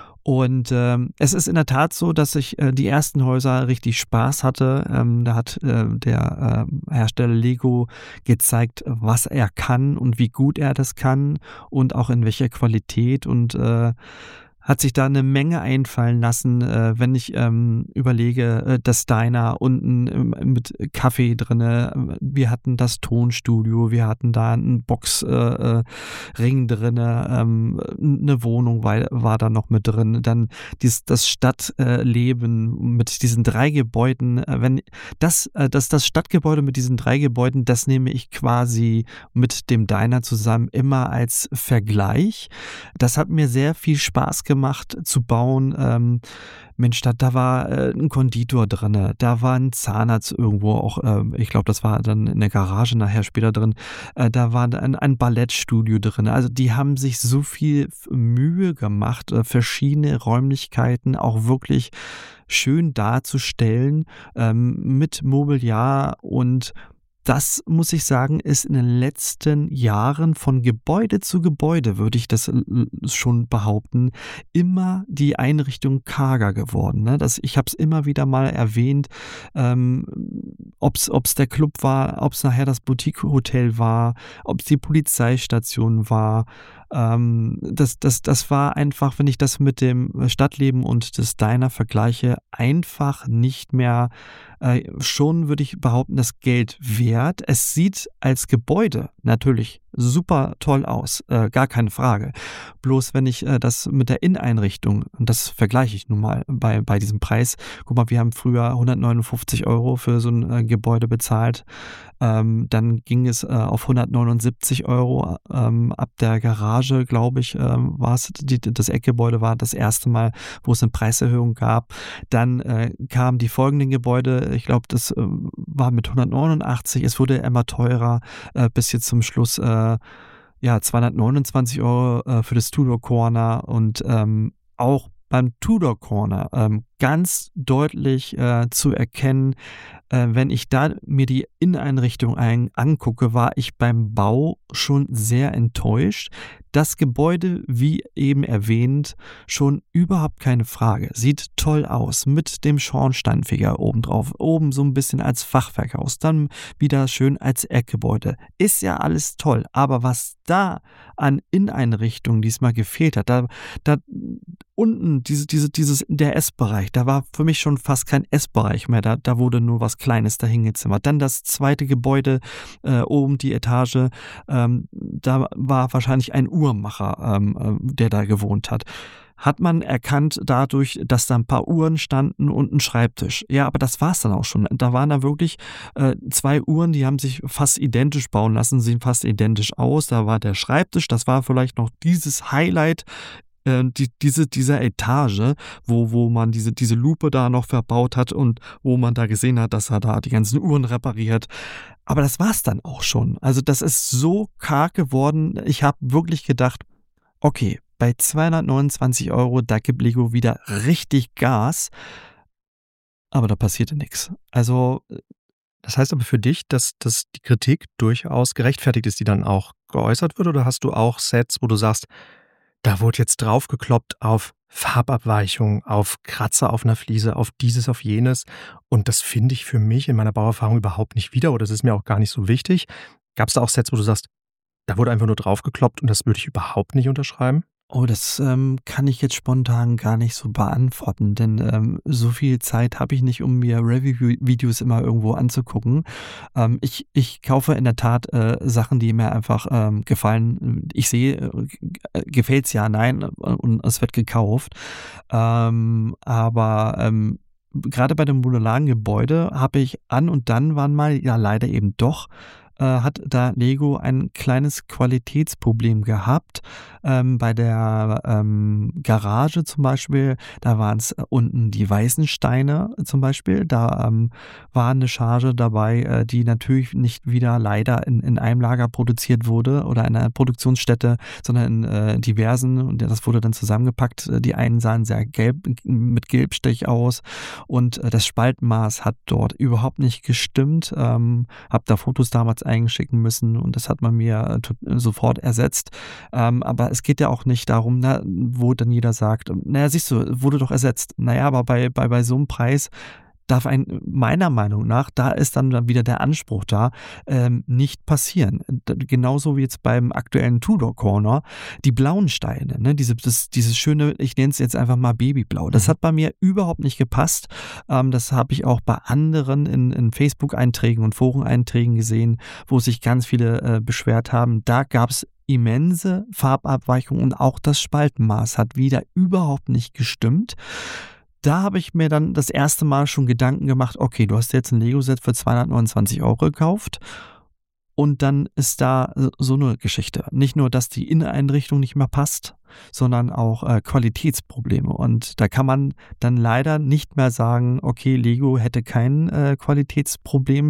Und ähm, es ist in der Tat so, dass ich äh, die ersten Häuser richtig Spaß hatte. Ähm, da hat äh, der äh, Hersteller Lego gezeigt, was er kann und wie gut er das kann und auch in welcher Qualität, und äh, hat sich da eine Menge einfallen lassen, äh, wenn ich ähm, überlege, äh, das Diner unten äh, mit Kaffee drinne, wir hatten das Tonstudio, wir hatten da einen Boxring äh, drinne, ähm, eine Wohnung war, war da noch mit drin, dann dies, das Stadtleben äh, mit diesen drei Gebäuden, äh, wenn das, äh, das, das Stadtgebäude mit diesen drei Gebäuden, das nehme ich quasi mit dem Diner zusammen immer als Vergleich. Das hat mir sehr viel Spaß gemacht. gemacht zu bauen. Ähm, Mensch, da, da war äh, ein Konditor drin, da war ein Zahnarzt irgendwo auch, äh, ich glaube, das war dann in der Garage nachher später drin, äh, da war ein, ein Ballettstudio drin. Also die haben sich so viel Mühe gemacht, äh, verschiedene Räumlichkeiten auch wirklich schön darzustellen, ähm, mit Mobiliar, und das, muss ich sagen, ist in den letzten Jahren von Gebäude zu Gebäude, würde ich das schon behaupten, immer die Einrichtung karger geworden. Ne? Das, ich habe es immer wieder mal erwähnt, ähm, ob es der Club war, ob es nachher das Boutique-Hotel war, ob es die Polizeistation war. Ähm, das, das, das war einfach, wenn ich das mit dem Stadtleben und des Diner vergleiche, einfach nicht mehr, äh, schon würde ich behaupten, das Geld wert. Es sieht als Gebäude natürlich super toll aus, äh, gar keine Frage. Bloß wenn ich äh, das mit der Inneneinrichtung, und das vergleiche ich nun mal bei, bei diesem Preis, guck mal, wir haben früher hundertneunundfünfzig Euro für so ein äh, Gebäude bezahlt, ähm, dann ging es äh, auf hundertneunundsiebzig Euro, ähm, ab der Garage, glaube ich, ähm, war es, die, das Eckgebäude war das erste Mal, wo es eine Preiserhöhung gab. Dann äh, kamen die folgenden Gebäude, ich glaube, das äh, war mit hundertneunundachtzig, es wurde immer teurer, äh, bis jetzt zum Schluss äh, ja, zweihundertneunundzwanzig Euro äh, für das Tudor Corner, und ähm, auch beim Tudor Corner ähm, ganz deutlich äh, zu erkennen, äh, wenn ich da mir die Inneneinrichtung ein, angucke, war ich beim Bau schon sehr enttäuscht. Das Gebäude, wie eben erwähnt, schon überhaupt keine Frage. Sieht toll aus mit dem Schornsteinfeger obendrauf. Oben so ein bisschen als Fachwerkhaus, dann wieder schön als Eckgebäude. Ist ja alles toll, aber was da an Inneneinrichtungen diesmal gefehlt hat, da, da unten diese, diese, dieses, der Essbereich, da war für mich schon fast kein Essbereich mehr, da, da wurde nur was Kleines dahingezimmert. Dann das zweite Gebäude, äh, oben die Etage, ähm, da war wahrscheinlich ein Uhrmacher, ähm, der da gewohnt hat. hat man erkannt dadurch, dass da ein paar Uhren standen und ein Schreibtisch. Ja, aber das war's dann auch schon. Da waren da wirklich äh, zwei Uhren, die haben sich fast identisch bauen lassen, sehen fast identisch aus. Da war der Schreibtisch, das war vielleicht noch dieses Highlight, äh, die, diese, dieser Etage, wo, wo man diese, diese Lupe da noch verbaut hat und wo man da gesehen hat, dass er da die ganzen Uhren repariert. Aber das war's dann auch schon. Also das ist so karg geworden. Ich habe wirklich gedacht, okay, bei zweihundertneunundzwanzig Euro, da gibt Lego wieder richtig Gas. Aber da passierte nichts. Also das heißt aber für dich, dass, dass die Kritik durchaus gerechtfertigt ist, die dann auch geäußert wird? Oder hast du auch Sets, wo du sagst, da wurde jetzt draufgekloppt auf Farbabweichung, auf Kratzer auf einer Fliese, auf dieses, auf jenes. Und das finde ich für mich in meiner Bauerfahrung überhaupt nicht wieder oder das ist mir auch gar nicht so wichtig. Gab es da auch Sets, wo du sagst, da wurde einfach nur draufgekloppt und das würde ich überhaupt nicht unterschreiben? Oh, das ähm, kann ich jetzt spontan gar nicht so beantworten, denn ähm, so viel Zeit habe ich nicht, um mir Review-Videos immer irgendwo anzugucken. Ähm, ich, ich kaufe in der Tat äh, Sachen, die mir einfach ähm, gefallen. Ich sehe, äh, gefällt es ja, nein, und es wird gekauft. Ähm, aber ähm, gerade bei dem modularen Gebäude habe ich an und dann waren mal, ja leider eben doch, hat da Lego ein kleines Qualitätsproblem gehabt. Ähm, bei der ähm, Garage zum Beispiel, da waren es unten die weißen Steine zum Beispiel. Da ähm, war eine Charge dabei, äh, die natürlich nicht wieder leider in, in einem Lager produziert wurde oder in einer Produktionsstätte, sondern in äh, diversen. Und das wurde dann zusammengepackt. Die einen sahen sehr gelb, mit Gelbstich aus und äh, das Spaltmaß hat dort überhaupt nicht gestimmt. Ähm, hab da Fotos damals eingeschicken müssen und das hat man mir äh, sofort ersetzt. Ähm, aber es geht ja auch nicht darum, na, wo dann jeder sagt, naja, siehst du, wurde doch ersetzt. Naja, aber bei, bei, bei so einem Preis darf ein, meiner Meinung nach, da ist dann wieder der Anspruch da, ähm, nicht passieren. Genauso wie jetzt beim aktuellen Tudor Corner, die blauen Steine, ne, diese, das, dieses schöne, ich nenne es jetzt einfach mal Babyblau, das hat bei mir überhaupt nicht gepasst. Ähm, das habe ich auch bei anderen in, in Facebook-Einträgen und Foreneinträgen gesehen, wo sich ganz viele äh, beschwert haben. Da gab es immense Farbabweichungen und auch das Spaltenmaß hat wieder überhaupt nicht gestimmt. Da habe ich mir dann das erste Mal schon Gedanken gemacht, okay, du hast jetzt ein Lego-Set für zweihundertneunundzwanzig Euro gekauft und dann ist da so eine Geschichte. Nicht nur, dass die Inneneinrichtung nicht mehr passt, sondern auch äh, Qualitätsprobleme. Und da kann man dann leider nicht mehr sagen, okay, Lego hätte kein äh, Qualitätsproblem.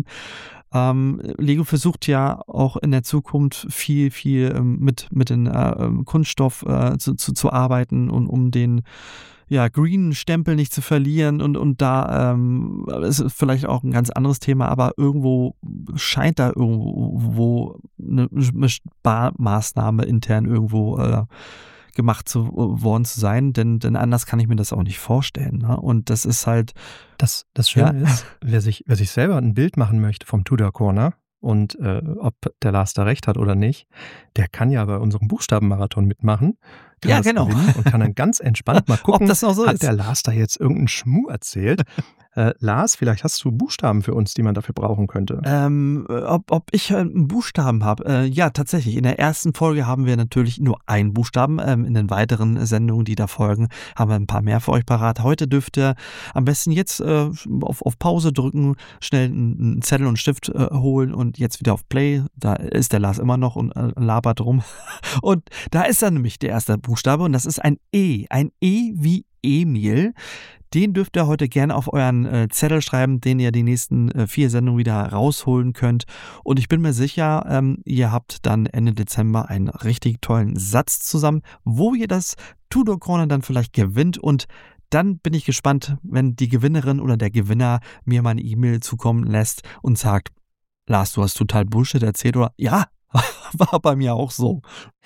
Ähm, Lego versucht ja auch in der Zukunft viel, viel ähm, mit, mit dem äh, Kunststoff äh, zu, zu, zu arbeiten und um den ja, grünen Stempel nicht zu verlieren und, und da ähm, ist vielleicht auch ein ganz anderes Thema, aber irgendwo scheint da irgendwo eine Sparmaßnahme intern irgendwo äh, gemacht zu, worden zu sein, denn, denn anders kann ich mir das auch nicht vorstellen. Ne? Und das ist halt... Das, das Schöne ja. ist, wer sich, wer sich selber ein Bild machen möchte vom Tudor Corner und äh, ob der Lars da recht hat oder nicht, der kann ja bei unserem Buchstabenmarathon mitmachen. Kann ja, das genau. Und kann dann ganz entspannt mal gucken, ob das noch so hat ist. der Lars da jetzt irgendeinen Schmuh erzählt? Äh, Lars, vielleicht hast du Buchstaben für uns, die man dafür brauchen könnte. Ähm, ob, ob ich einen Buchstaben habe? Äh, ja, tatsächlich. In der ersten Folge haben wir natürlich nur einen Buchstaben. Ähm, in den weiteren Sendungen, die da folgen, haben wir ein paar mehr für euch parat. Heute dürft ihr am besten jetzt äh, auf, auf Pause drücken, schnell einen Zettel und Stift äh, holen und jetzt wieder auf Play. Da ist der Lars immer noch und äh, labert rum. Und da ist dann nämlich der erste Buchstabe und das ist ein E. Ein E wie Emil. Den dürft ihr heute gerne auf euren äh, Zettel schreiben, den ihr die nächsten äh, vier Sendungen wieder rausholen könnt. Und ich bin mir sicher, ähm, ihr habt dann Ende Dezember einen richtig tollen Satz zusammen, wo ihr das Tudor Corner dann vielleicht gewinnt. Und dann bin ich gespannt, wenn die Gewinnerin oder der Gewinner mir mal eine E-Mail zukommen lässt und sagt, Lars, du hast total Bullshit erzählt oder ja, war bei mir auch so.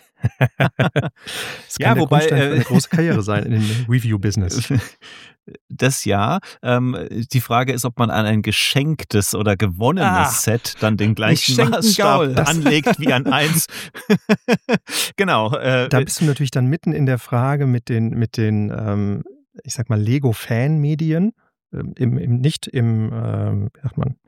Das kann Ja, der wobei, Grundstein für äh, eine große Karriere sein in dem Review-Business. Das ja. Ähm, die Frage ist, ob man an ein geschenktes oder gewonnenes Ah, Set dann den gleichen geschenkten Gaul. Maßstab anlegt wie an eins. Genau. Äh, Da bist du natürlich dann mitten in der Frage mit den, mit den ähm, ich sag mal, Lego-Fan-Medien, ähm, im, im, nicht im, ähm, wie sagt man,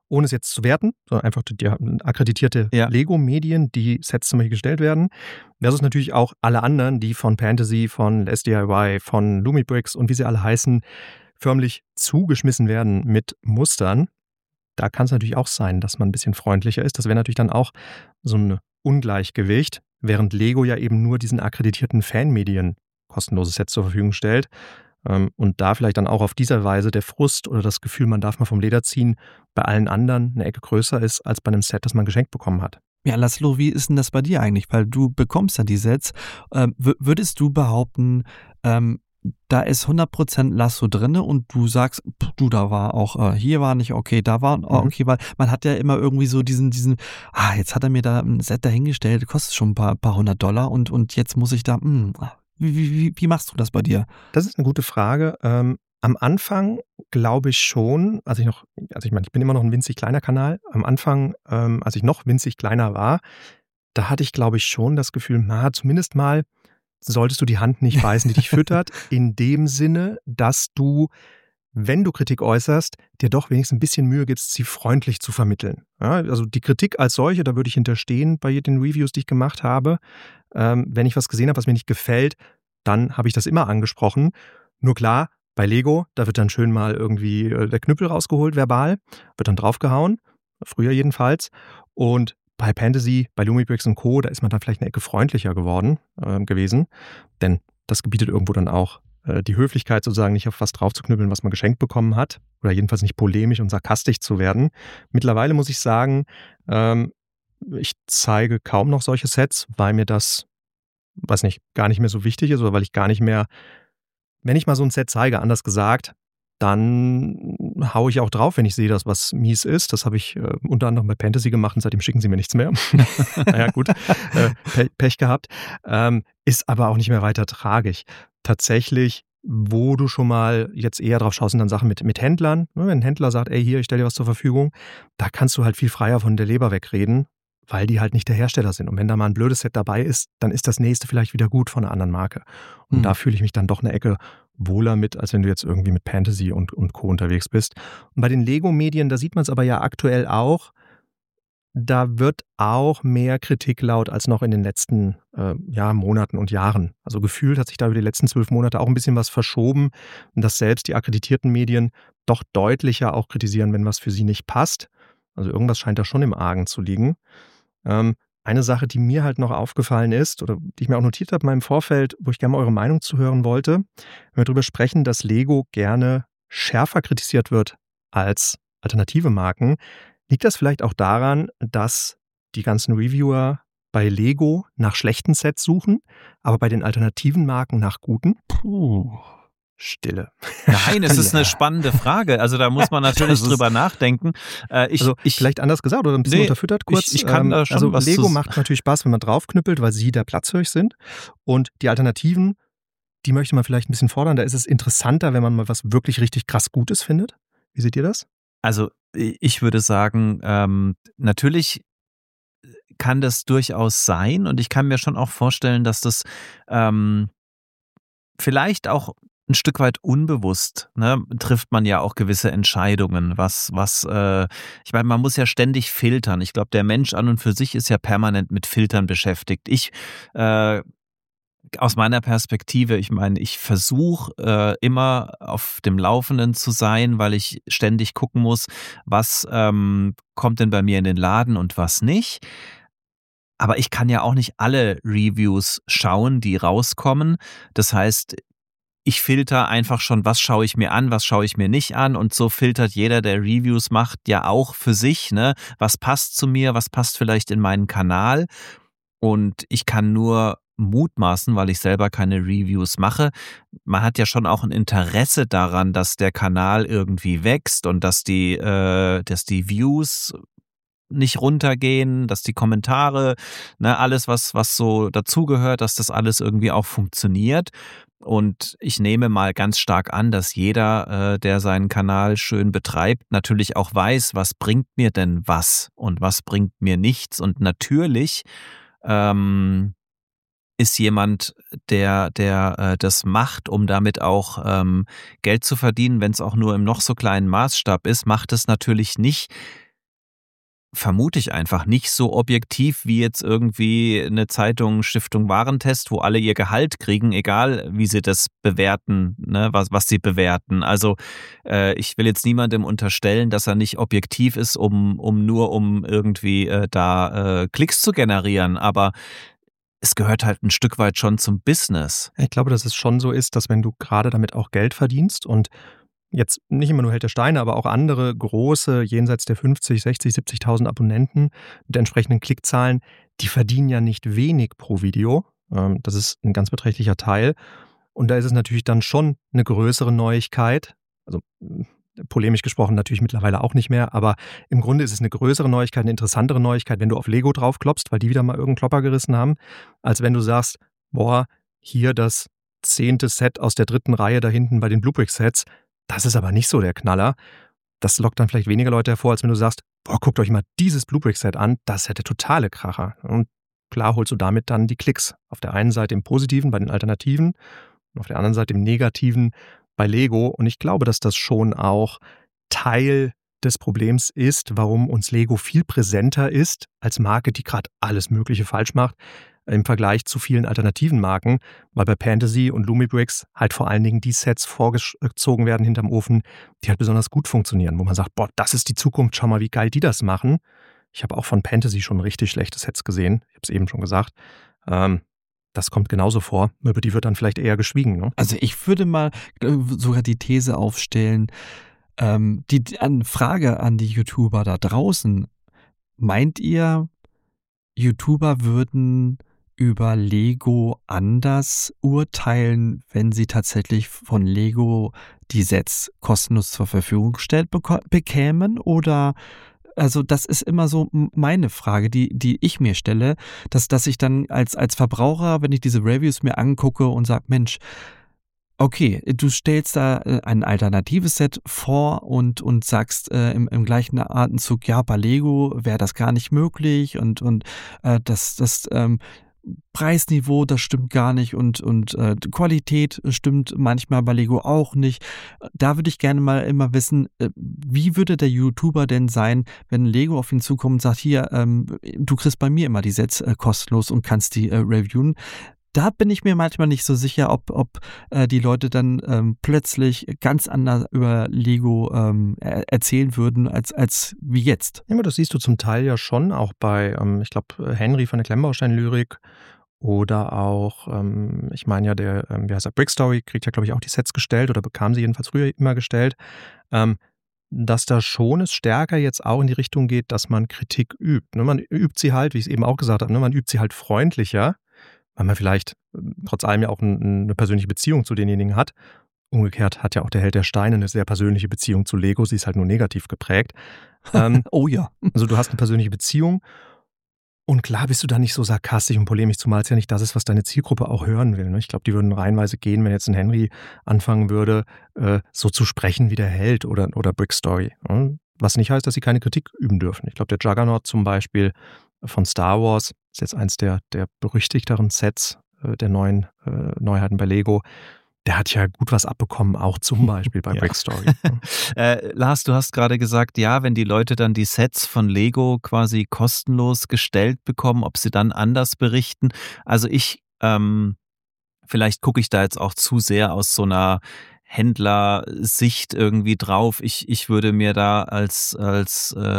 ohne es jetzt zu werten, sondern einfach die, die akkreditierte Ja. Lego-Medien, die Sets zum Beispiel gestellt werden, versus natürlich auch alle anderen, die von Fantasy, von S D I Y, von Lumibricks und wie sie alle heißen, förmlich zugeschmissen werden mit Mustern. Da kann es natürlich auch sein, dass man ein bisschen freundlicher ist. Das wäre natürlich dann auch so ein Ungleichgewicht, während Lego ja eben nur diesen akkreditierten Fanmedien kostenlose Sets zur Verfügung stellt. Und da vielleicht dann auch auf dieser Weise der Frust oder das Gefühl, man darf mal vom Leder ziehen, bei allen anderen eine Ecke größer ist als bei einem Set, das man geschenkt bekommen hat. Ja, Laszlo, wie ist denn das bei dir eigentlich? Weil du bekommst ja die Sets. Ähm, w- würdest du behaupten, ähm, da ist hundert Prozent Lasso drin und du sagst, pff, du, da war auch, äh, hier war nicht okay, da war oh, okay, weil man hat ja immer irgendwie so diesen, diesen, ah, jetzt hat er mir da ein Set dahingestellt, kostet schon ein paar, paar hundert Dollar und, und jetzt muss ich da, mh, wie, wie, wie, wie machst du das bei dir? Das ist eine gute Frage. Ähm, am Anfang glaube ich schon, als ich noch, also ich meine, ich bin immer noch ein winzig kleiner Kanal. Am Anfang, ähm, als ich noch winzig kleiner war, da hatte ich, glaube ich, schon das Gefühl, na, zumindest mal solltest du die Hand nicht beißen, die dich füttert, in dem Sinne, dass du, wenn du Kritik äußerst, dir doch wenigstens ein bisschen Mühe gibst, sie freundlich zu vermitteln. Ja, also die Kritik als solche, da würde ich hinterstehen bei den Reviews, die ich gemacht habe. Ähm, wenn ich was gesehen habe, was mir nicht gefällt, dann habe ich das immer angesprochen. Nur klar, bei Lego, da wird dann schön mal irgendwie äh, der Knüppel rausgeholt, verbal, wird dann draufgehauen, früher jedenfalls. Und bei Fantasy, bei Lumibricks und Co., da ist man dann vielleicht eine Ecke freundlicher geworden äh, gewesen, denn das gebietet irgendwo dann auch äh, die Höflichkeit, sozusagen nicht auf was draufzuknüppeln, was man geschenkt bekommen hat, oder jedenfalls nicht polemisch und sarkastisch zu werden. Mittlerweile muss ich sagen, ähm, ich zeige kaum noch solche Sets, weil mir das, weiß nicht, gar nicht mehr so wichtig ist oder weil ich gar nicht mehr, wenn ich mal so ein Set zeige, anders gesagt, dann haue ich auch drauf, wenn ich sehe, dass was mies ist. Das habe ich äh, unter anderem bei Fantasy gemacht und seitdem schicken sie mir nichts mehr. Naja, gut, äh, Pe- Pech gehabt. Ähm, ist aber auch nicht mehr weiter tragisch. Tatsächlich, wo du schon mal jetzt eher drauf schaust, sind dann Sachen mit, mit Händlern. Wenn ein Händler sagt, ey, hier, ich stelle dir was zur Verfügung, da kannst du halt viel freier von der Leber wegreden, weil die halt nicht der Hersteller sind. Und wenn da mal ein blödes Set dabei ist, dann ist das nächste vielleicht wieder gut von einer anderen Marke. Und Mhm. da fühle ich mich dann doch eine Ecke wohler mit, als wenn du jetzt irgendwie mit Fantasy und, und Co. unterwegs bist. Und bei den Lego-Medien, da sieht man es aber ja aktuell auch, da wird auch mehr Kritik laut als noch in den letzten äh, ja, Monaten und Jahren. Also gefühlt hat sich da über die letzten zwölf Monate auch ein bisschen was verschoben, dass selbst die akkreditierten Medien doch deutlicher auch kritisieren, wenn was für sie nicht passt. Also irgendwas scheint da schon im Argen zu liegen. Ähm, eine Sache, die mir halt noch aufgefallen ist oder die ich mir auch notiert habe in meinem Vorfeld, wo ich gerne mal eure Meinung zuhören wollte, wenn wir darüber sprechen, dass Lego gerne schärfer kritisiert wird als alternative Marken, liegt das vielleicht auch daran, dass die ganzen Reviewer bei Lego nach schlechten Sets suchen, aber bei den alternativen Marken nach guten? Puh. Stille. Nein, es ist eine spannende Frage. Also da muss man natürlich Das ist- drüber nachdenken. Äh, ich, also ich, vielleicht anders gesagt oder ein bisschen Nee, unterfüttert kurz. ich- ich kann da schon also was Lego zu- macht natürlich Spaß, wenn man draufknüppelt, weil sie der Platzhirsch sind. Und die Alternativen, die möchte man vielleicht ein bisschen fordern. Da ist es interessanter, wenn man mal was wirklich richtig krass Gutes findet. Wie seht ihr das? Also ich würde sagen, ähm, natürlich kann das durchaus sein und ich kann mir schon auch vorstellen, dass das ähm, vielleicht auch ein Stück weit unbewusst, ne, trifft man ja auch gewisse Entscheidungen, was, was, äh, ich meine, man muss ja ständig filtern. Ich glaube, der Mensch an und für sich ist ja permanent mit Filtern beschäftigt. Ich, äh, aus meiner Perspektive, ich meine, ich versuche äh, immer auf dem Laufenden zu sein, weil ich ständig gucken muss, was ähm, kommt denn bei mir in den Laden und was nicht. Aber ich kann ja auch nicht alle Reviews schauen, die rauskommen. Das heißt, ich filter einfach schon, was schaue ich mir an, was schaue ich mir nicht an. Und so filtert jeder, der Reviews macht, ja auch für sich, ne? Was passt zu mir, was passt vielleicht in meinen Kanal. Und ich kann nur mutmaßen, weil ich selber keine Reviews mache. Man hat ja schon auch ein Interesse daran, dass der Kanal irgendwie wächst und dass die, äh, dass die Views nicht runtergehen, dass die Kommentare, ne, alles, was, was so dazugehört, dass das alles irgendwie auch funktioniert. Und ich nehme mal ganz stark an, dass jeder, äh, der seinen Kanal schön betreibt, natürlich auch weiß, was bringt mir denn was und was bringt mir nichts. Und natürlich ähm, ist jemand, der, der äh, das macht, um damit auch ähm, Geld zu verdienen, wenn es auch nur im noch so kleinen Maßstab ist, macht es natürlich nicht vermute ich einfach, nicht so objektiv wie jetzt irgendwie eine Zeitung Stiftung Warentest, wo alle ihr Gehalt kriegen, egal wie sie das bewerten, ne, was, was sie bewerten. Also äh, ich will jetzt niemandem unterstellen, dass er nicht objektiv ist, um, um nur um irgendwie äh, da äh, Klicks zu generieren, aber es gehört halt ein Stück weit schon zum Business. Ich glaube, dass es schon so ist, dass wenn du gerade damit auch Geld verdienst und jetzt nicht immer nur Held der Steine, aber auch andere große, jenseits der fünfzig, sechzig, siebzigtausend Abonnenten mit entsprechenden Klickzahlen, die verdienen ja nicht wenig pro Video. Das ist ein ganz beträchtlicher Teil. Und da ist es natürlich dann schon eine größere Neuigkeit, also polemisch gesprochen natürlich mittlerweile auch nicht mehr, aber im Grunde ist es eine größere Neuigkeit, eine interessantere Neuigkeit, wenn du auf Lego draufklopfst, weil die wieder mal irgendeinen Klopper gerissen haben, als wenn du sagst, boah, hier das zehnte Set aus der dritten Reihe da hinten bei den Bluebrick-Sets, das ist aber nicht so der Knaller. Das lockt dann vielleicht weniger Leute hervor, als wenn du sagst, boah, guckt euch mal dieses Bluebrick-Set an, das ist ja der totale Kracher. Und klar holst du damit dann die Klicks. Auf der einen Seite im Positiven bei den Alternativen und auf der anderen Seite im Negativen bei Lego. Und ich glaube, dass das schon auch Teil des Problems ist, warum uns Lego viel präsenter ist als Marke, die gerade alles Mögliche falsch macht, im Vergleich zu vielen alternativen Marken, weil bei Fantasy und Lumibricks halt vor allen Dingen die Sets vorgezogen werden hinterm Ofen, die halt besonders gut funktionieren, wo man sagt, boah, das ist die Zukunft, schau mal, wie geil die das machen. Ich habe auch von Fantasy schon richtig schlechte Sets gesehen, ich habe es eben schon gesagt. Ähm, das kommt genauso vor, über die wird dann vielleicht eher geschwiegen. Ne? Also ich würde mal sogar die These aufstellen, ähm, die, die an Frage an die YouTuber da draußen, meint ihr, YouTuber würden über Lego anders urteilen, wenn sie tatsächlich von Lego die Sets kostenlos zur Verfügung gestellt bek- bekämen? Oder, also das ist immer so meine Frage, die, die ich mir stelle, dass, dass ich dann als, als Verbraucher, wenn ich diese Reviews mir angucke und sage, Mensch, okay, du stellst da ein alternatives Set vor und, und sagst äh, im, im gleichen Atemzug, ja, bei Lego wäre das gar nicht möglich und, und äh, das, das ähm, Preisniveau, das stimmt gar nicht und, und äh, Qualität stimmt manchmal bei Lego auch nicht. Da würde ich gerne mal immer wissen, äh, wie würde der YouTuber denn sein, wenn Lego auf ihn zukommt und sagt, hier, ähm, du kriegst bei mir immer die Sets äh, kostenlos und kannst die äh, reviewen. Da bin ich mir manchmal nicht so sicher, ob, ob äh, die Leute dann ähm, plötzlich ganz anders über Lego ähm, er- erzählen würden, als, als wie jetzt. Ja, aber das siehst du zum Teil ja schon, auch bei, ähm, ich glaube, Henry von der Klemmbaustein-Lyrik oder auch, ähm, ich meine ja, der, ähm, wie heißt er, Brickstory kriegt ja, glaube ich, auch die Sets gestellt oder bekam sie jedenfalls früher immer gestellt, ähm, dass da schon es stärker jetzt auch in die Richtung geht, dass man Kritik übt. Ne? Man übt sie halt, wie ich es eben auch gesagt habe, ne? Man übt sie halt freundlicher, weil man vielleicht trotz allem ja auch ein, eine persönliche Beziehung zu denjenigen hat. Umgekehrt hat ja auch der Held der Steine eine sehr persönliche Beziehung zu Lego, sie ist halt nur negativ geprägt. Ähm, Oh ja. also du hast eine persönliche Beziehung und klar bist du da nicht so sarkastisch und polemisch, zumal es ja nicht das ist, was deine Zielgruppe auch hören will. Ne? Ich glaube, die würden reihenweise gehen, wenn jetzt ein Henry anfangen würde, äh, so zu sprechen wie der Held oder, oder Brickstory. Ne? Was nicht heißt, dass sie keine Kritik üben dürfen. Ich glaube, der Juggernaut zum Beispiel von Star Wars ist jetzt eins der, der berüchtigteren Sets äh, der neuen äh, Neuheiten bei Lego. Der hat ja gut was abbekommen, auch zum Beispiel bei Ja. Brickstory. Äh, Lars, du hast gerade gesagt, ja, wenn die Leute dann die Sets von Lego quasi kostenlos gestellt bekommen, ob sie dann anders berichten. Also ich, ähm, vielleicht gucke ich da jetzt auch zu sehr aus so einer Händlersicht irgendwie drauf. Ich, ich würde mir da als, als äh,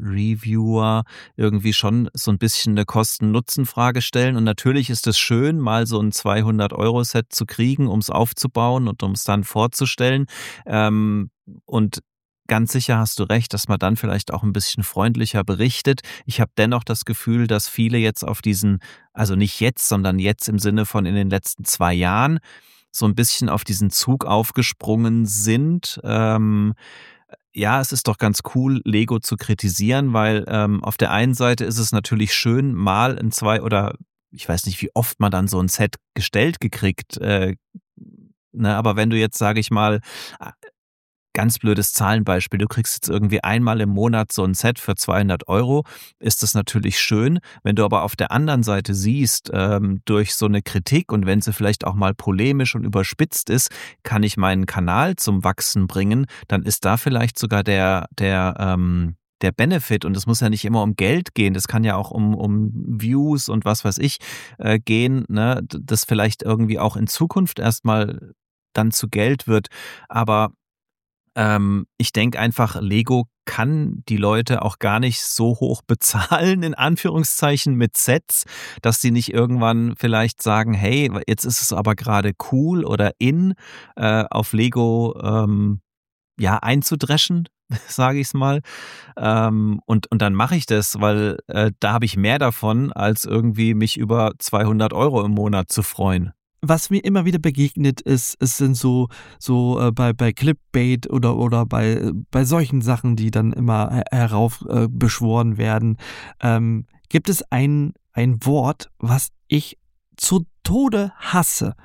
Reviewer irgendwie schon so ein bisschen eine Kosten-Nutzen-Frage stellen. Und natürlich ist es schön, mal so ein zweihundert-Euro-Set zu kriegen, um es aufzubauen und um es dann vorzustellen. Ähm, und ganz sicher hast du recht, dass man dann vielleicht auch ein bisschen freundlicher berichtet. Ich habe dennoch das Gefühl, dass viele jetzt auf diesen, also nicht jetzt, sondern jetzt im Sinne von in den letzten zwei Jahren, so ein bisschen auf diesen Zug aufgesprungen sind. Ähm, ja, es ist doch ganz cool, Lego zu kritisieren, weil ähm, auf der einen Seite ist es natürlich schön, mal ein zwei oder ich weiß nicht, wie oft man dann so ein Set gestellt gekriegt. Äh, ne, aber wenn du jetzt, sage ich mal, ganz blödes Zahlenbeispiel, du kriegst jetzt irgendwie einmal im Monat so ein Set für zweihundert Euro, ist das natürlich schön. Wenn du aber auf der anderen Seite siehst, ähm, durch so eine Kritik und wenn sie vielleicht auch mal polemisch und überspitzt ist, kann ich meinen Kanal zum Wachsen bringen, dann ist da vielleicht sogar der, der, ähm, der Benefit, und es muss ja nicht immer um Geld gehen, das kann ja auch um, um Views und was weiß ich äh, gehen, ne, das vielleicht irgendwie auch in Zukunft erstmal dann zu Geld wird. Aber ähm, ich denke einfach, Lego kann die Leute auch gar nicht so hoch bezahlen, in Anführungszeichen, mit Sets, dass sie nicht irgendwann vielleicht sagen, hey, jetzt ist es aber gerade cool oder in, äh, auf Lego ähm, ja, einzudreschen, sage ich es mal. Ähm, und, und dann mache ich das, weil äh, da habe ich mehr davon, als irgendwie mich über zweihundert Euro im Monat zu freuen. Was mir immer wieder begegnet ist, es sind so, so äh, bei, bei Clickbait oder, oder bei, bei solchen Sachen, die dann immer her- heraufbeschworen äh, werden, ähm, gibt es ein, ein Wort, was ich zu Tode hasse.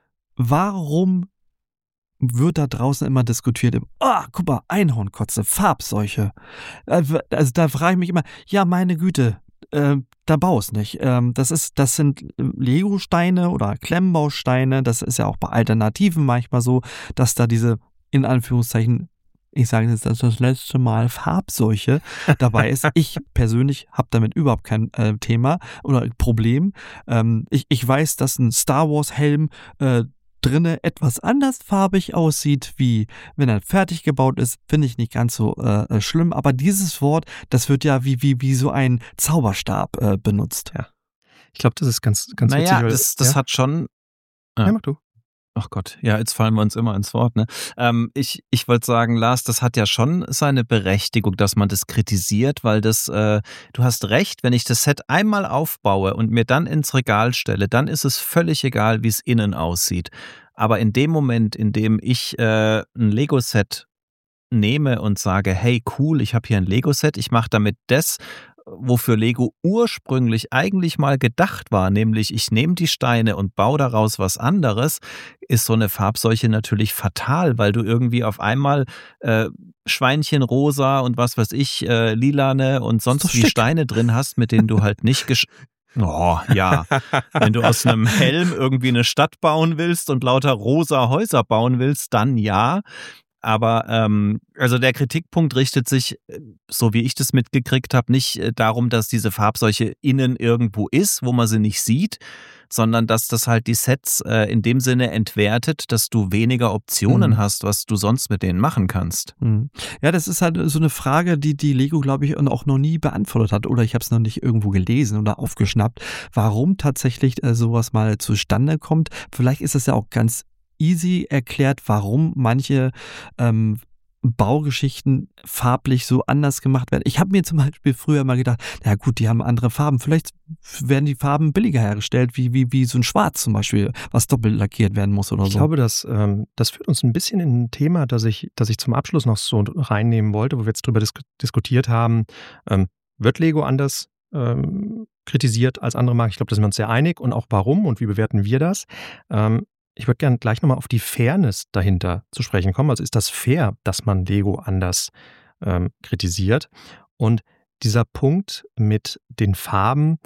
Warum wird da draußen immer diskutiert, ah, oh, guck mal, Einhornkotze, Farbseuche. Also da frage ich mich immer, ja, meine Güte, äh, da baust nicht. Ähm, das ist, das sind Lego-Steine oder Klemmbausteine. Das ist ja auch bei Alternativen manchmal so, dass da diese, in Anführungszeichen, ich sage jetzt das, das letzte Mal, Farbseuche dabei ist. Ich persönlich habe damit überhaupt kein äh, Thema oder Problem. Ähm, ich, ich weiß, dass ein Star Wars-Helm äh, drinne etwas andersfarbig aussieht, wie wenn er fertig gebaut ist, finde ich nicht ganz so äh, schlimm. Aber dieses Wort, das wird ja wie, wie, wie so ein Zauberstab äh, benutzt. Ja. Ich glaube, das ist ganz, ganz naja, witzig. Naja, das, das ja? hat schon... Ja, ja mach du. Ach Gott, ja, jetzt fallen wir uns immer ins Wort, ne? Ähm, ich ich wollte sagen, Lars, das hat ja schon seine Berechtigung, dass man das kritisiert, weil das, äh, du hast recht, wenn ich das Set einmal aufbaue und mir dann ins Regal stelle, dann ist es völlig egal, wie es innen aussieht. Aber in dem Moment, in dem ich äh, ein Lego-Set nehme und sage, hey, cool, ich habe hier ein Lego-Set, ich mache damit das, wofür Lego ursprünglich eigentlich mal gedacht war, nämlich ich nehme die Steine und baue daraus was anderes, ist so eine Farbseuche natürlich fatal, weil du irgendwie auf einmal äh, Schweinchen rosa und was weiß ich, äh, lilane und sonst wie Steine drin hast, mit denen du halt nicht gesch- Oh, ja. Wenn du aus einem Helm irgendwie eine Stadt bauen willst und lauter rosa Häuser bauen willst, dann ja. Aber ähm, also der Kritikpunkt richtet sich, so wie ich das mitgekriegt habe, nicht darum, dass diese Farbseuche innen irgendwo ist, wo man sie nicht sieht, sondern dass das halt die Sets äh, in dem Sinne entwertet, dass du weniger Optionen mhm. hast, was du sonst mit denen machen kannst. Mhm. Ja, das ist halt so eine Frage, die die Lego, glaube ich, auch noch nie beantwortet hat oder ich habe es noch nicht irgendwo gelesen oder aufgeschnappt, warum tatsächlich äh, sowas mal zustande kommt. Vielleicht ist es ja auch ganz easy erklärt, warum manche ähm, Baugeschichten farblich so anders gemacht werden. Ich habe mir zum Beispiel früher mal gedacht, na gut, die haben andere Farben. Vielleicht werden die Farben billiger hergestellt, wie, wie, wie so ein Schwarz zum Beispiel, was doppelt lackiert werden muss oder so. Ich glaube, das, ähm, das führt uns ein bisschen in ein Thema, das ich, das ich zum Abschluss noch so reinnehmen wollte, wo wir jetzt drüber dis- diskutiert haben. Ähm, wird Lego anders ähm, kritisiert als andere Marken? Ich glaube, da sind wir uns sehr einig. Und auch warum und wie bewerten wir das? Ähm, Ich würde gerne gleich nochmal auf die Fairness dahinter zu sprechen kommen. Also ist das fair, dass man Lego anders ähm, kritisiert? Und dieser Punkt mit den Farben,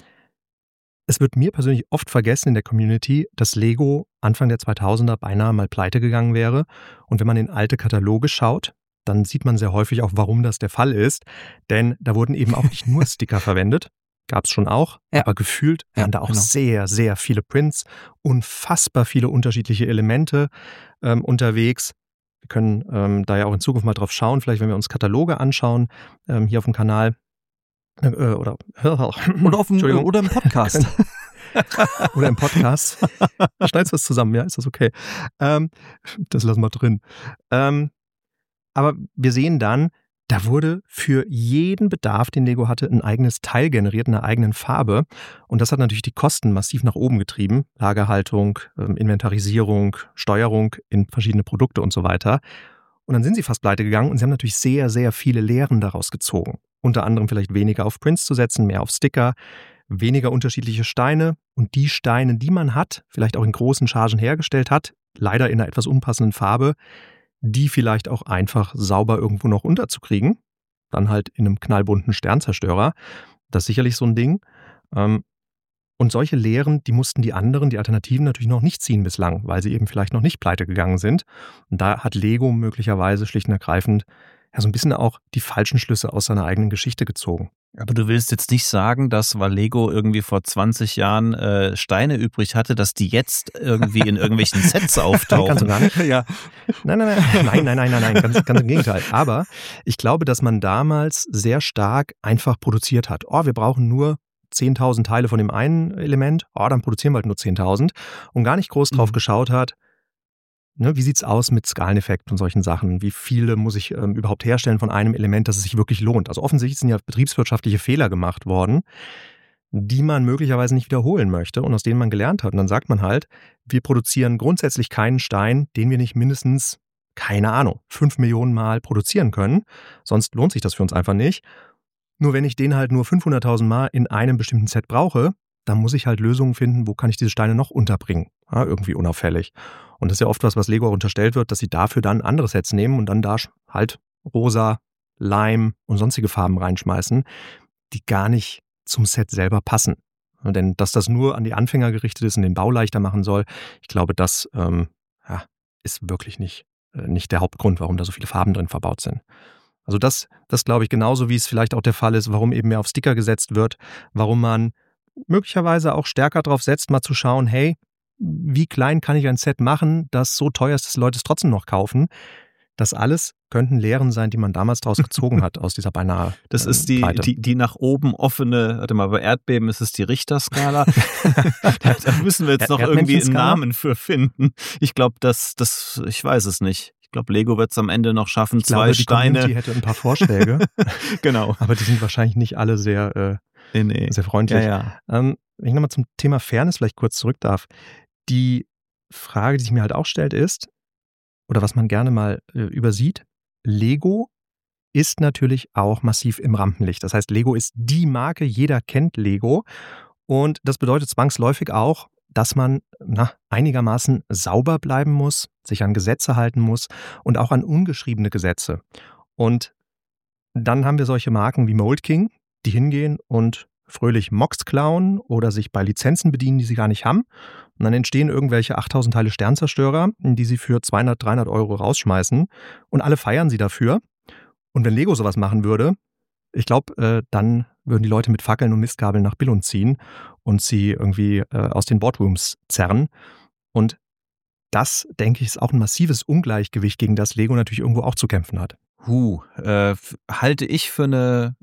es wird mir persönlich oft vergessen in der Community, dass Lego Anfang der zweitausender beinahe mal pleite gegangen wäre. Und wenn man in alte Kataloge schaut, dann sieht man sehr häufig auch, warum das der Fall ist. Denn da wurden eben auch nicht nur Sticker verwendet, gab es schon auch, ja. aber gefühlt waren ja, da auch genau. sehr, sehr viele Prints, unfassbar viele unterschiedliche Elemente ähm, unterwegs. Wir können ähm, da ja auch in Zukunft mal drauf schauen, vielleicht wenn wir uns Kataloge anschauen, ähm, hier auf dem Kanal äh, oder, oder, auf dem, oder im Podcast. Oder im Podcast. Schneidest du das zusammen, ja, ist das okay? Ähm, das lassen wir drin. Ähm, aber wir sehen dann, da wurde für jeden Bedarf, den Lego hatte, ein eigenes Teil generiert, in einer eigenen Farbe. Und das hat natürlich die Kosten massiv nach oben getrieben. Lagerhaltung, Inventarisierung, Steuerung in verschiedene Produkte und so weiter. Und dann sind sie fast pleite gegangen und sie haben natürlich sehr, sehr viele Lehren daraus gezogen. Unter anderem vielleicht weniger auf Prints zu setzen, mehr auf Sticker, weniger unterschiedliche Steine und die Steine, die man hat, vielleicht auch in großen Chargen hergestellt hat, leider in einer etwas unpassenden Farbe, die vielleicht auch einfach sauber irgendwo noch unterzukriegen. Dann halt in einem knallbunten Sternzerstörer. Das ist sicherlich so ein Ding. Und solche Lehren, die mussten die anderen, die Alternativen natürlich noch nicht ziehen bislang, weil sie eben vielleicht noch nicht pleite gegangen sind. Und da hat Lego möglicherweise schlicht und ergreifend ja so ein bisschen auch die falschen Schlüsse aus seiner eigenen Geschichte gezogen. Aber du willst jetzt nicht sagen, dass, weil Lego irgendwie vor zwanzig Jahren äh, Steine übrig hatte, dass die jetzt irgendwie in irgendwelchen Sets auftauchen? Kannst du gar nicht. Ja. Nein, nein, nein, nein, nein, nein, nein, nein, ganz, ganz im Gegenteil. Aber ich glaube, dass man damals sehr stark einfach produziert hat. Oh, wir brauchen nur zehntausend Teile von dem einen Element. Oh, dann produzieren wir halt nur zehntausend. Und gar nicht groß drauf mhm. geschaut hat, ne, wie sieht's aus mit Skaleneffekt und solchen Sachen? Wie viele muss ich ähm, überhaupt herstellen von einem Element, dass es sich wirklich lohnt? Also offensichtlich sind ja betriebswirtschaftliche Fehler gemacht worden, die man möglicherweise nicht wiederholen möchte und aus denen man gelernt hat. Und dann sagt man halt, wir produzieren grundsätzlich keinen Stein, den wir nicht mindestens, keine Ahnung, fünf Millionen Mal produzieren können. Sonst lohnt sich das für uns einfach nicht. Nur wenn ich den halt nur fünfhunderttausend Mal in einem bestimmten Set brauche, dann muss ich halt Lösungen finden, wo kann ich diese Steine noch unterbringen. Ja, irgendwie unauffällig. Und das ist ja oft was, was Lego auch unterstellt wird, dass sie dafür dann andere Sets nehmen und dann da halt rosa, Lime und sonstige Farben reinschmeißen, die gar nicht zum Set selber passen. Denn dass das nur an die Anfänger gerichtet ist und den Bau leichter machen soll, ich glaube, das ähm, ja, ist wirklich nicht, äh, nicht der Hauptgrund, warum da so viele Farben drin verbaut sind. Also das, das glaube ich genauso, wie es vielleicht auch der Fall ist, warum eben mehr auf Sticker gesetzt wird, warum man möglicherweise auch stärker drauf setzt, mal zu schauen, hey, wie klein kann ich ein Set machen, das so teuer ist, dass Leute es trotzdem noch kaufen. Das alles könnten Lehren sein, die man damals draus gezogen hat, aus dieser beinahe Das ist die, die, die nach oben offene, warte mal, bei Erdbeben ist es die Richterskala. da, da müssen wir jetzt noch irgendwie einen Namen für finden. Ich glaube, das, das, ich weiß es nicht. Ich glaube, Lego wird es am Ende noch schaffen, ich zwei glaube, die Steine. Community hätte ein paar Vorschläge. Genau. Aber die sind wahrscheinlich nicht alle sehr, äh, nee, nee. sehr freundlich. Ja, ja. Ähm, wenn ich nochmal zum Thema Fairness vielleicht kurz zurück darf. Die Frage, die sich mir halt auch stellt, ist, oder was man gerne mal äh, übersieht, Lego ist natürlich auch massiv im Rampenlicht. Das heißt, Lego ist die Marke, jeder kennt Lego. Und das bedeutet zwangsläufig auch, dass man na, einigermaßen sauber bleiben muss, sich an Gesetze halten muss und auch an ungeschriebene Gesetze. Und dann haben wir solche Marken wie Mold King, die hingehen und fröhlich Mocks klauen oder sich bei Lizenzen bedienen, die sie gar nicht haben. Und dann entstehen irgendwelche achttausend Teile Sternzerstörer, die sie für zweihundert, dreihundert Euro rausschmeißen. Und alle feiern sie dafür. Und wenn Lego sowas machen würde, ich glaube, äh, dann würden die Leute mit Fackeln und Mistgabeln nach Billund ziehen und sie irgendwie äh, aus den Boardrooms zerren. Und das, denke ich, ist auch ein massives Ungleichgewicht, gegen das Lego natürlich irgendwo auch zu kämpfen hat. Huh, äh, halte ich für eine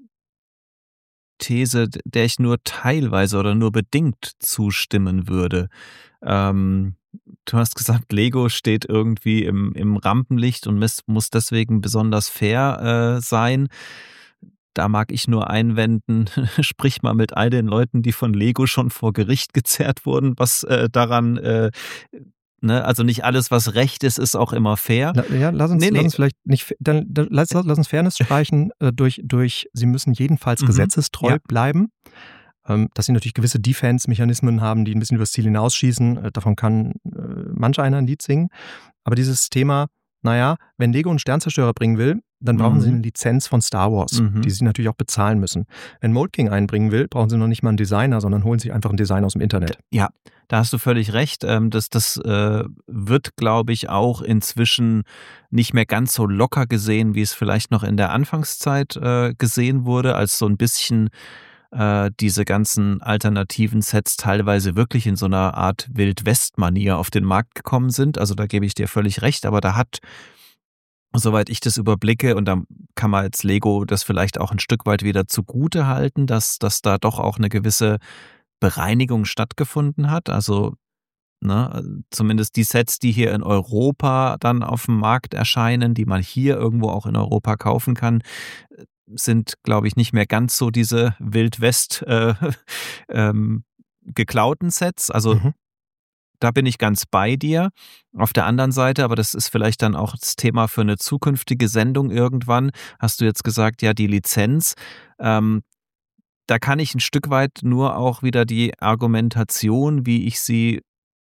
These, der ich nur teilweise oder nur bedingt zustimmen würde. Ähm, du hast gesagt, Lego steht irgendwie im, im Rampenlicht und muss, muss deswegen besonders fair äh, sein. Da mag ich nur einwenden, sprich mal mit all den Leuten, die von Lego schon vor Gericht gezerrt wurden, was äh, daran, äh, ne, also nicht alles, was recht ist, ist auch immer fair. Ja, lass uns, nee, nee. lass uns vielleicht nicht, dann, dann lass, lass uns Fairness streichen äh, durch, durch, sie müssen jedenfalls Mhm. gesetzestreu Ja. bleiben. Ähm, dass sie natürlich gewisse Defense-Mechanismen haben, die ein bisschen übers Ziel hinausschießen. Äh, davon kann äh, manch einer ein Lied singen. Aber dieses Thema, naja, wenn Lego einen Sternzerstörer bringen will, dann brauchen Mhm. sie eine Lizenz von Star Wars, Mhm. die sie natürlich auch bezahlen müssen. Wenn Mold King einbringen will, brauchen sie noch nicht mal einen Designer, sondern holen sich einfach einen Designer aus dem Internet. Ja, da hast du völlig recht. Ähm, Das, das äh, wird, glaube ich, auch inzwischen nicht mehr ganz so locker gesehen, wie es vielleicht noch in der Anfangszeit äh, gesehen wurde, als so ein bisschen äh, diese ganzen alternativen Sets teilweise wirklich in so einer Art Wild-West-Manier auf den Markt gekommen sind. Also da gebe ich dir völlig recht, aber da hat, soweit ich das überblicke, und da kann man jetzt Lego das vielleicht auch ein Stück weit wieder zugute halten, dass, dass da doch auch eine gewisse Bereinigung stattgefunden hat. Also ne, zumindest die Sets, die hier in Europa dann auf dem Markt erscheinen, die man hier irgendwo auch in Europa kaufen kann, sind, glaube ich, nicht mehr ganz so diese Wild-West äh, ähm, geklauten Sets. Also Mhm. da bin ich ganz bei dir. Auf der anderen Seite, aber das ist vielleicht dann auch das Thema für eine zukünftige Sendung irgendwann, hast du jetzt gesagt, ja, die Lizenz. Ähm, da kann ich ein Stück weit nur auch wieder die Argumentation, wie ich sie,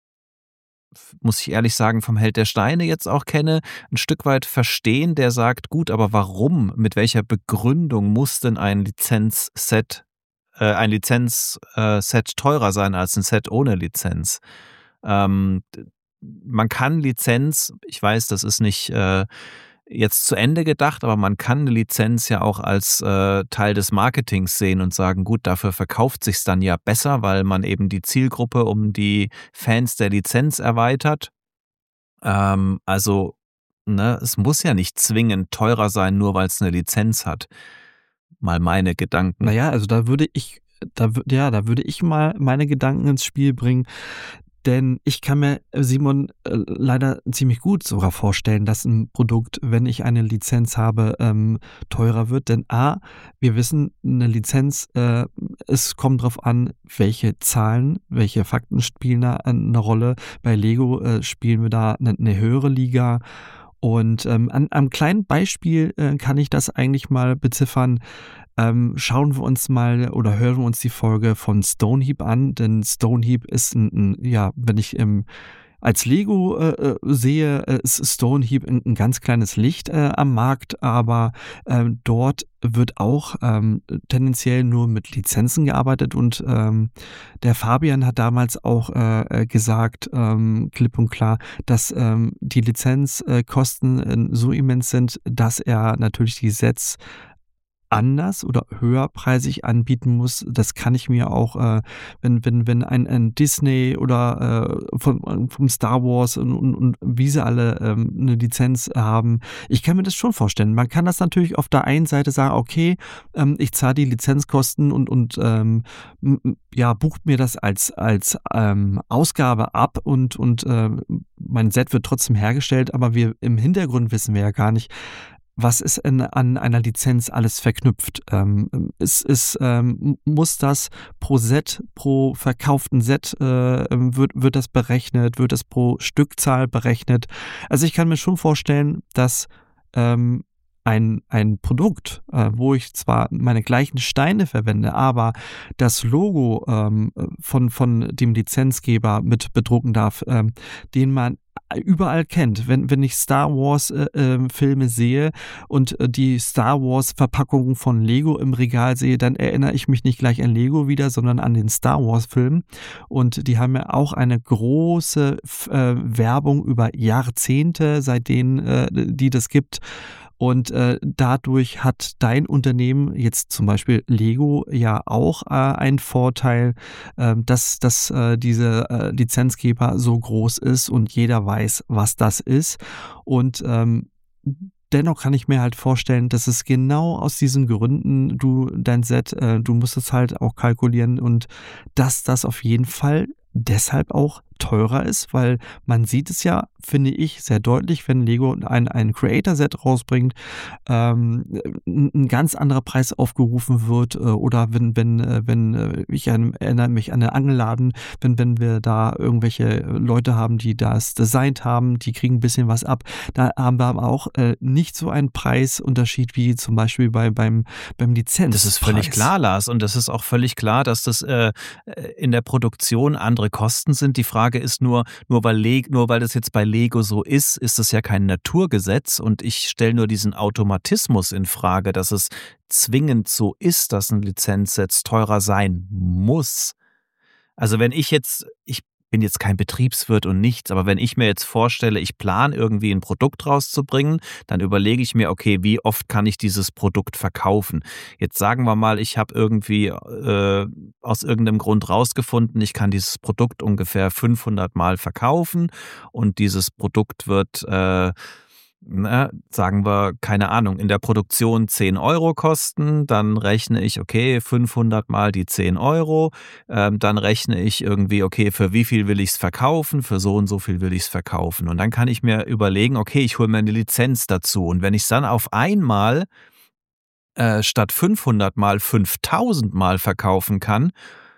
muss ich ehrlich sagen, vom Held der Steine jetzt auch kenne, ein Stück weit verstehen, der sagt, gut, aber warum, mit welcher Begründung muss denn ein Lizenzset, äh, ein Lizenzset teurer sein als ein Set ohne Lizenz? Ähm, man kann Lizenz, ich weiß, das ist nicht, äh, jetzt zu Ende gedacht, aber man kann eine Lizenz ja auch als äh, Teil des Marketings sehen und sagen, gut, dafür verkauft sich's dann ja besser, weil man eben die Zielgruppe um die Fans der Lizenz erweitert. Ähm, also, ne, es muss ja nicht zwingend teurer sein, nur weil es eine Lizenz hat. Mal meine Gedanken. Naja, also da würde ich, da, ja, da würde ich mal meine Gedanken ins Spiel bringen. Denn ich kann mir, Simon, äh, leider ziemlich gut sogar vorstellen, dass ein Produkt, wenn ich eine Lizenz habe, ähm, teurer wird. Denn A, wir wissen, eine Lizenz, äh, es kommt drauf an, welche Zahlen, welche Fakten spielen da eine Rolle. Bei Lego äh, spielen wir da eine, eine höhere Liga. Und ähm, an einem kleinen Beispiel äh, kann ich das eigentlich mal beziffern. Ähm, schauen wir uns mal oder hören wir uns die Folge von Stoneheap an, denn Stoneheap ist ein, ein ja, wenn ich ähm, als Lego äh, sehe, äh, ist Stoneheap ein, ein ganz kleines Licht äh, am Markt, aber äh, dort wird auch ähm, tendenziell nur mit Lizenzen gearbeitet und ähm, der Fabian hat damals auch äh, gesagt, ähm, klipp und klar, dass ähm, die Lizenzkosten äh, so immens sind, dass er natürlich die Sets anders oder höherpreisig anbieten muss. Das kann ich mir auch, äh, wenn, wenn, wenn ein, ein Disney oder äh, vom, vom Star Wars und, und, und wie sie alle ähm, eine Lizenz haben, ich kann mir das schon vorstellen. Man kann das natürlich auf der einen Seite sagen, okay, ähm, ich zahle die Lizenzkosten und, und ähm, ja, bucht mir das als, als ähm, Ausgabe ab und, und äh, mein Set wird trotzdem hergestellt, aber wir im Hintergrund wissen wir ja gar nicht, was ist in, an einer Lizenz alles verknüpft? Ähm, ist, ist, ähm, muss das pro Set, pro verkauften Set, äh, wird, wird das berechnet? Wird das pro Stückzahl berechnet? Also ich kann mir schon vorstellen, dass ähm, ein, ein Produkt, äh, wo ich zwar meine gleichen Steine verwende, aber das Logo ähm, von, von dem Lizenzgeber mit bedrucken darf, ähm, den man überall kennt. Wenn, wenn ich Star Wars äh, äh, Filme sehe und äh, die Star Wars Verpackungen von Lego im Regal sehe, dann erinnere ich mich nicht gleich an Lego wieder, sondern an den Star Wars Film. Und die haben ja auch eine große äh, Werbung über Jahrzehnte, seitdem äh, die das gibt. Und äh, dadurch hat dein Unternehmen, jetzt zum Beispiel Lego, ja auch äh, einen Vorteil, äh, dass, dass äh, diese äh, Lizenzgeber so groß ist und jeder weiß, was das ist. Und ähm, dennoch kann ich mir halt vorstellen, dass es genau aus diesen Gründen, du dein Set, äh, du musst es halt auch kalkulieren und dass das auf jeden Fall deshalb auch teurer ist, weil man sieht es ja, finde ich, sehr deutlich, wenn Lego ein, ein Creator-Set rausbringt, ähm, ein ganz anderer Preis aufgerufen wird äh, oder wenn, wenn, äh, wenn äh, ich an, erinnere mich an den Angelladen, wenn, wenn wir da irgendwelche Leute haben, die das designt haben, die kriegen ein bisschen was ab, da haben wir aber auch äh, nicht so einen Preisunterschied wie zum Beispiel bei, beim, beim Lizenz. Das ist völlig klar, Lars, und das ist auch völlig klar, dass das äh, in der Produktion andere Kosten sind. Die Frage ist nur, nur weil, Le- nur weil das jetzt bei Lego so ist, ist das ja kein Naturgesetz und ich stelle nur diesen Automatismus in Frage, dass es zwingend so ist, dass ein Lizenzset teurer sein muss. Also wenn ich jetzt, ich bin jetzt kein Betriebswirt und nichts, aber wenn ich mir jetzt vorstelle, ich plane irgendwie ein Produkt rauszubringen, dann überlege ich mir, okay, wie oft kann ich dieses Produkt verkaufen? Jetzt sagen wir mal, ich habe irgendwie äh, aus irgendeinem Grund rausgefunden, ich kann dieses Produkt ungefähr fünfhundert Mal verkaufen und dieses Produkt wird äh, Na, sagen wir, keine Ahnung, in der Produktion zehn Euro kosten, dann rechne ich, okay, fünfhundert mal die zehn Euro, ähm, dann rechne ich irgendwie, okay, für wie viel will ich es verkaufen, für so und so viel will ich es verkaufen. Und dann kann ich mir überlegen, okay, ich hole mir eine Lizenz dazu. Und wenn ich es dann auf einmal äh, statt fünfhundert mal fünftausend mal verkaufen kann,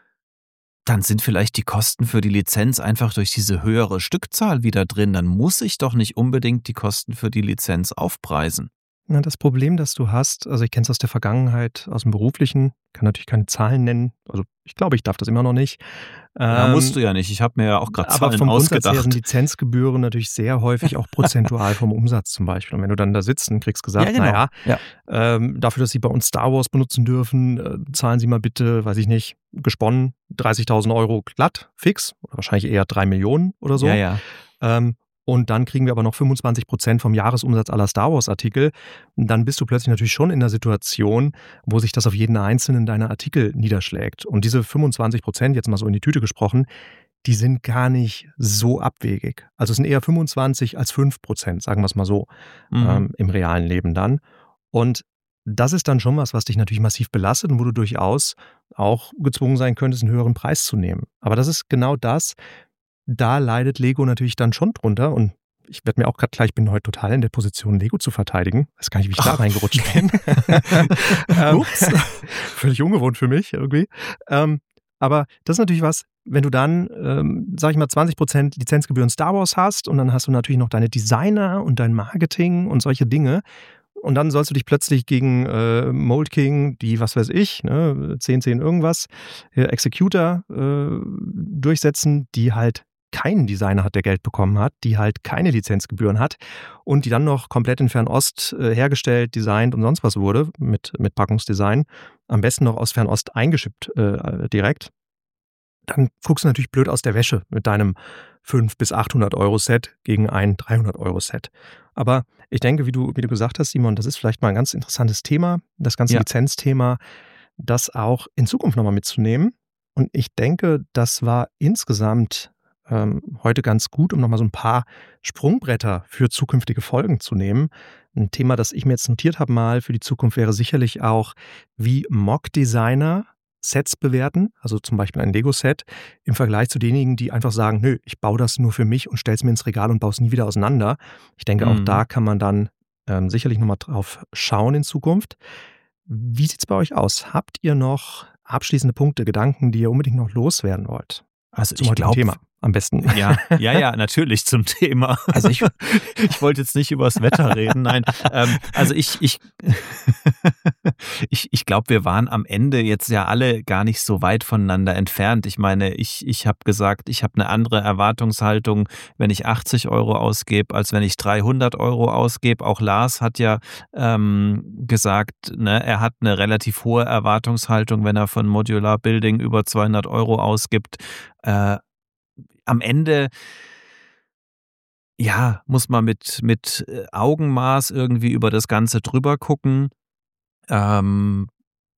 dann sind vielleicht die Kosten für die Lizenz einfach durch diese höhere Stückzahl wieder drin. Dann muss ich doch nicht unbedingt die Kosten für die Lizenz aufpreisen. Na, das Problem, das du hast, also ich kenne es aus der Vergangenheit, aus dem Beruflichen, kann natürlich keine Zahlen nennen, also ich glaube, ich darf das immer noch nicht. Ja, Ähm, musst du ja nicht, ich habe mir ja auch gerade aber Zahlen vom Grundsatz her sind ausgedacht. Lizenzgebühren natürlich sehr häufig auch prozentual vom Umsatz zum Beispiel. Und wenn du dann da sitzt und kriegst gesagt, Ja, genau. naja, Ja. ähm, dafür, dass sie bei uns Star Wars benutzen dürfen, äh, zahlen sie mal bitte, weiß ich nicht, gesponnen, dreißigtausend Euro glatt, fix, oder wahrscheinlich eher drei Millionen oder so. Ja, ja. Ähm, und dann kriegen wir aber noch fünfundzwanzig Prozent vom Jahresumsatz aller Star Wars-Artikel, dann bist du plötzlich natürlich schon in der Situation, wo sich das auf jeden einzelnen deiner Artikel niederschlägt. Und diese fünfundzwanzig Prozent, jetzt mal so in die Tüte gesprochen, die sind gar nicht so abwegig. Also es sind eher fünfundzwanzig als fünf Prozent, sagen wir es mal so, mhm. ähm, im realen Leben dann. Und das ist dann schon was, was dich natürlich massiv belastet und wo du durchaus auch gezwungen sein könntest, einen höheren Preis zu nehmen. Aber das ist genau das, da leidet Lego natürlich dann schon drunter. Und ich werde mir auch gerade klar, ich bin heute total in der Position, Lego zu verteidigen. Ich weiß gar nicht, wie ich da oh. reingerutscht bin. ähm, völlig ungewohnt für mich irgendwie. Ähm, aber das ist natürlich was, wenn du dann, ähm, sag ich mal, zwanzig Prozent Lizenzgebühren Star Wars hast und dann hast du natürlich noch deine Designer und dein Marketing und solche Dinge. Und dann sollst du dich plötzlich gegen äh, Mold King, die, was weiß ich, ne, zehn zehn irgendwas, äh, Executor äh, durchsetzen, die halt keinen Designer hat, der Geld bekommen hat, die halt keine Lizenzgebühren hat und die dann noch komplett in Fernost äh, hergestellt, designt und sonst was wurde mit, mit Packungsdesign. Am besten noch aus Fernost eingeschippt äh, direkt. Dann guckst du natürlich blöd aus der Wäsche mit deinem fünfhundert bis achthundert Euro Set gegen ein dreihundert Euro Set. Aber ich denke, wie du, wie du gesagt hast, Simon, das ist vielleicht mal ein ganz interessantes Thema, das ganze ja. Lizenzthema, das auch in Zukunft nochmal mitzunehmen. Und ich denke, das war insgesamt ähm, heute ganz gut, um nochmal so ein paar Sprungbretter für zukünftige Folgen zu nehmen. Ein Thema, das ich mir jetzt notiert habe mal für die Zukunft, wäre sicherlich auch, wie Mock-Designer Sets bewerten, also zum Beispiel ein Lego-Set, im Vergleich zu denjenigen, die einfach sagen, nö, ich baue das nur für mich und stelle es mir ins Regal und baue es nie wieder auseinander. Ich denke, mhm. auch da kann man dann ähm, sicherlich nochmal drauf schauen in Zukunft. Wie sieht es bei euch aus? Habt ihr noch abschließende Punkte, Gedanken, die ihr unbedingt noch loswerden wollt? Also zum ich glaube, Thema am besten. Ja, ja, ja, natürlich zum Thema. Also ich, ich wollte jetzt nicht über das Wetter reden, nein. Ähm, also ich, ich, ich, ich glaube, wir waren am Ende jetzt ja alle gar nicht so weit voneinander entfernt. Ich meine, ich, ich habe gesagt, ich habe eine andere Erwartungshaltung, wenn ich achtzig Euro ausgebe, als wenn ich dreihundert Euro ausgebe. Auch Lars hat ja ähm, gesagt, ne, er hat eine relativ hohe Erwartungshaltung, wenn er von Modular Building über zweihundert Euro ausgibt. Äh, Am Ende, ja, muss man mit, mit Augenmaß irgendwie über das Ganze drüber gucken. Ähm,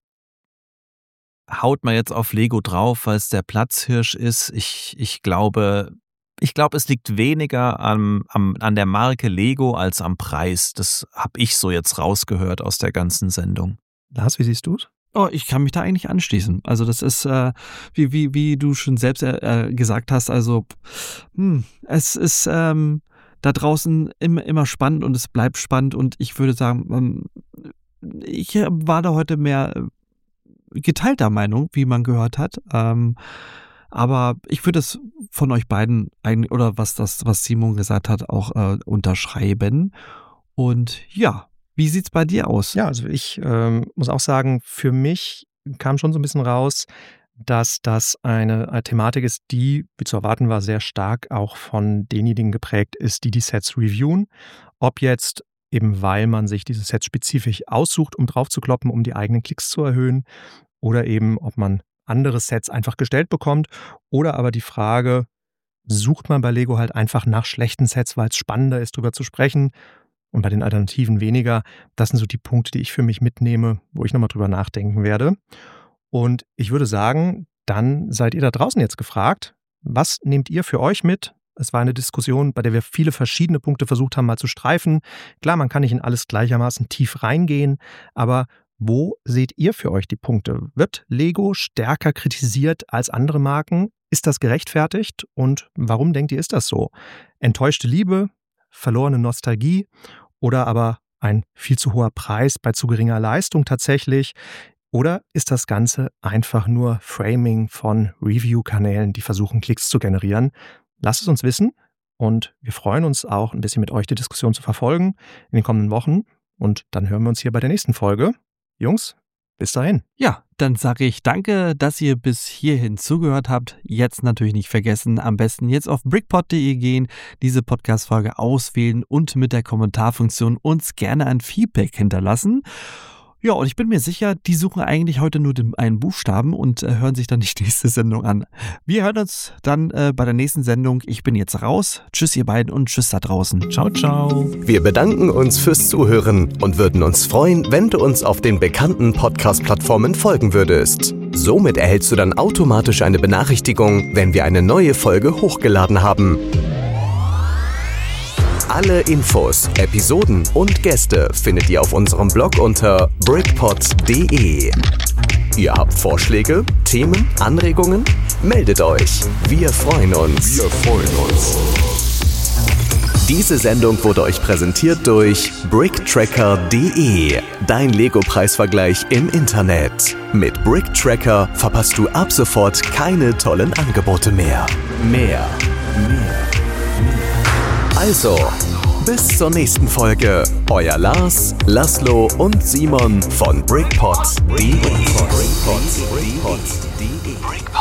haut man jetzt auf Lego drauf, weil es der Platzhirsch ist? Ich, ich glaube, ich glaube, es liegt weniger am, am, an der Marke Lego als am Preis. Das habe ich so jetzt rausgehört aus der ganzen Sendung. Lars, wie siehst du es? Oh, ich kann mich da eigentlich anschließen. Also das ist, äh, wie, wie, wie du schon selbst äh, gesagt hast, also hm, es ist ähm, da draußen immer, immer spannend und es bleibt spannend und ich würde sagen, ähm, ich war da heute mehr geteilter Meinung, wie man gehört hat. Ähm, aber ich würde es von euch beiden eigentlich, oder was das, was Simon gesagt hat, auch äh, unterschreiben. Und ja, wie sieht's bei dir aus? Ja, also ich ähm, muss auch sagen, für mich kam schon so ein bisschen raus, dass das eine, eine Thematik ist, die, wie zu erwarten war, sehr stark auch von denjenigen geprägt ist, die die Sets reviewen. Ob jetzt eben, weil man sich diese Sets spezifisch aussucht, um drauf zu kloppen, um die eigenen Klicks zu erhöhen, oder eben, ob man andere Sets einfach gestellt bekommt, oder aber die Frage, sucht man bei Lego halt einfach nach schlechten Sets, weil es spannender ist, drüber zu sprechen, und bei den Alternativen weniger. Das sind so die Punkte, die ich für mich mitnehme, wo ich nochmal drüber nachdenken werde. Und ich würde sagen, dann seid ihr da draußen jetzt gefragt, was nehmt ihr für euch mit? Es war eine Diskussion, bei der wir viele verschiedene Punkte versucht haben, mal zu streifen. Klar, man kann nicht in alles gleichermaßen tief reingehen, aber wo seht ihr für euch die Punkte? Wird Lego stärker kritisiert als andere Marken? Ist das gerechtfertigt? Und warum denkt ihr, ist das so? Enttäuschte Liebe? Verlorene Nostalgie oder aber ein viel zu hoher Preis bei zu geringer Leistung tatsächlich? Oder ist das Ganze einfach nur Framing von Review-Kanälen, die versuchen, Klicks zu generieren? Lasst es uns wissen und wir freuen uns auch, ein bisschen mit euch die Diskussion zu verfolgen in den kommenden Wochen. Und dann hören wir uns hier bei der nächsten Folge. Jungs, bis dahin. Ja, dann sage ich danke, dass ihr bis hierhin zugehört habt. Jetzt natürlich nicht vergessen, am besten jetzt auf brickpod punkt de gehen, diese Podcast-Folge auswählen und mit der Kommentarfunktion uns gerne ein Feedback hinterlassen. Ja, und ich bin mir sicher, die suchen eigentlich heute nur den einen Buchstaben und äh, hören sich dann die nächste Sendung an. Wir hören uns dann äh, bei der nächsten Sendung. Ich bin jetzt raus. Tschüss ihr beiden und tschüss da draußen. Ciao, ciao. Wir bedanken uns fürs Zuhören und würden uns freuen, wenn du uns auf den bekannten Podcast-Plattformen folgen würdest. Somit erhältst du dann automatisch eine Benachrichtigung, wenn wir eine neue Folge hochgeladen haben. Alle Infos, Episoden und Gäste findet ihr auf unserem Blog unter brickpod punkt de. Ihr habt Vorschläge, Themen, Anregungen? Meldet euch. Wir freuen uns. Wir freuen uns. Diese Sendung wurde euch präsentiert durch bricktracker punkt de, dein Lego-Preisvergleich im Internet. Mit Bricktracker verpasst du ab sofort keine tollen Angebote mehr. Mehr, mehr. Also, bis zur nächsten Folge. Euer Lars, Laszlo und Simon von brickpod punkt de.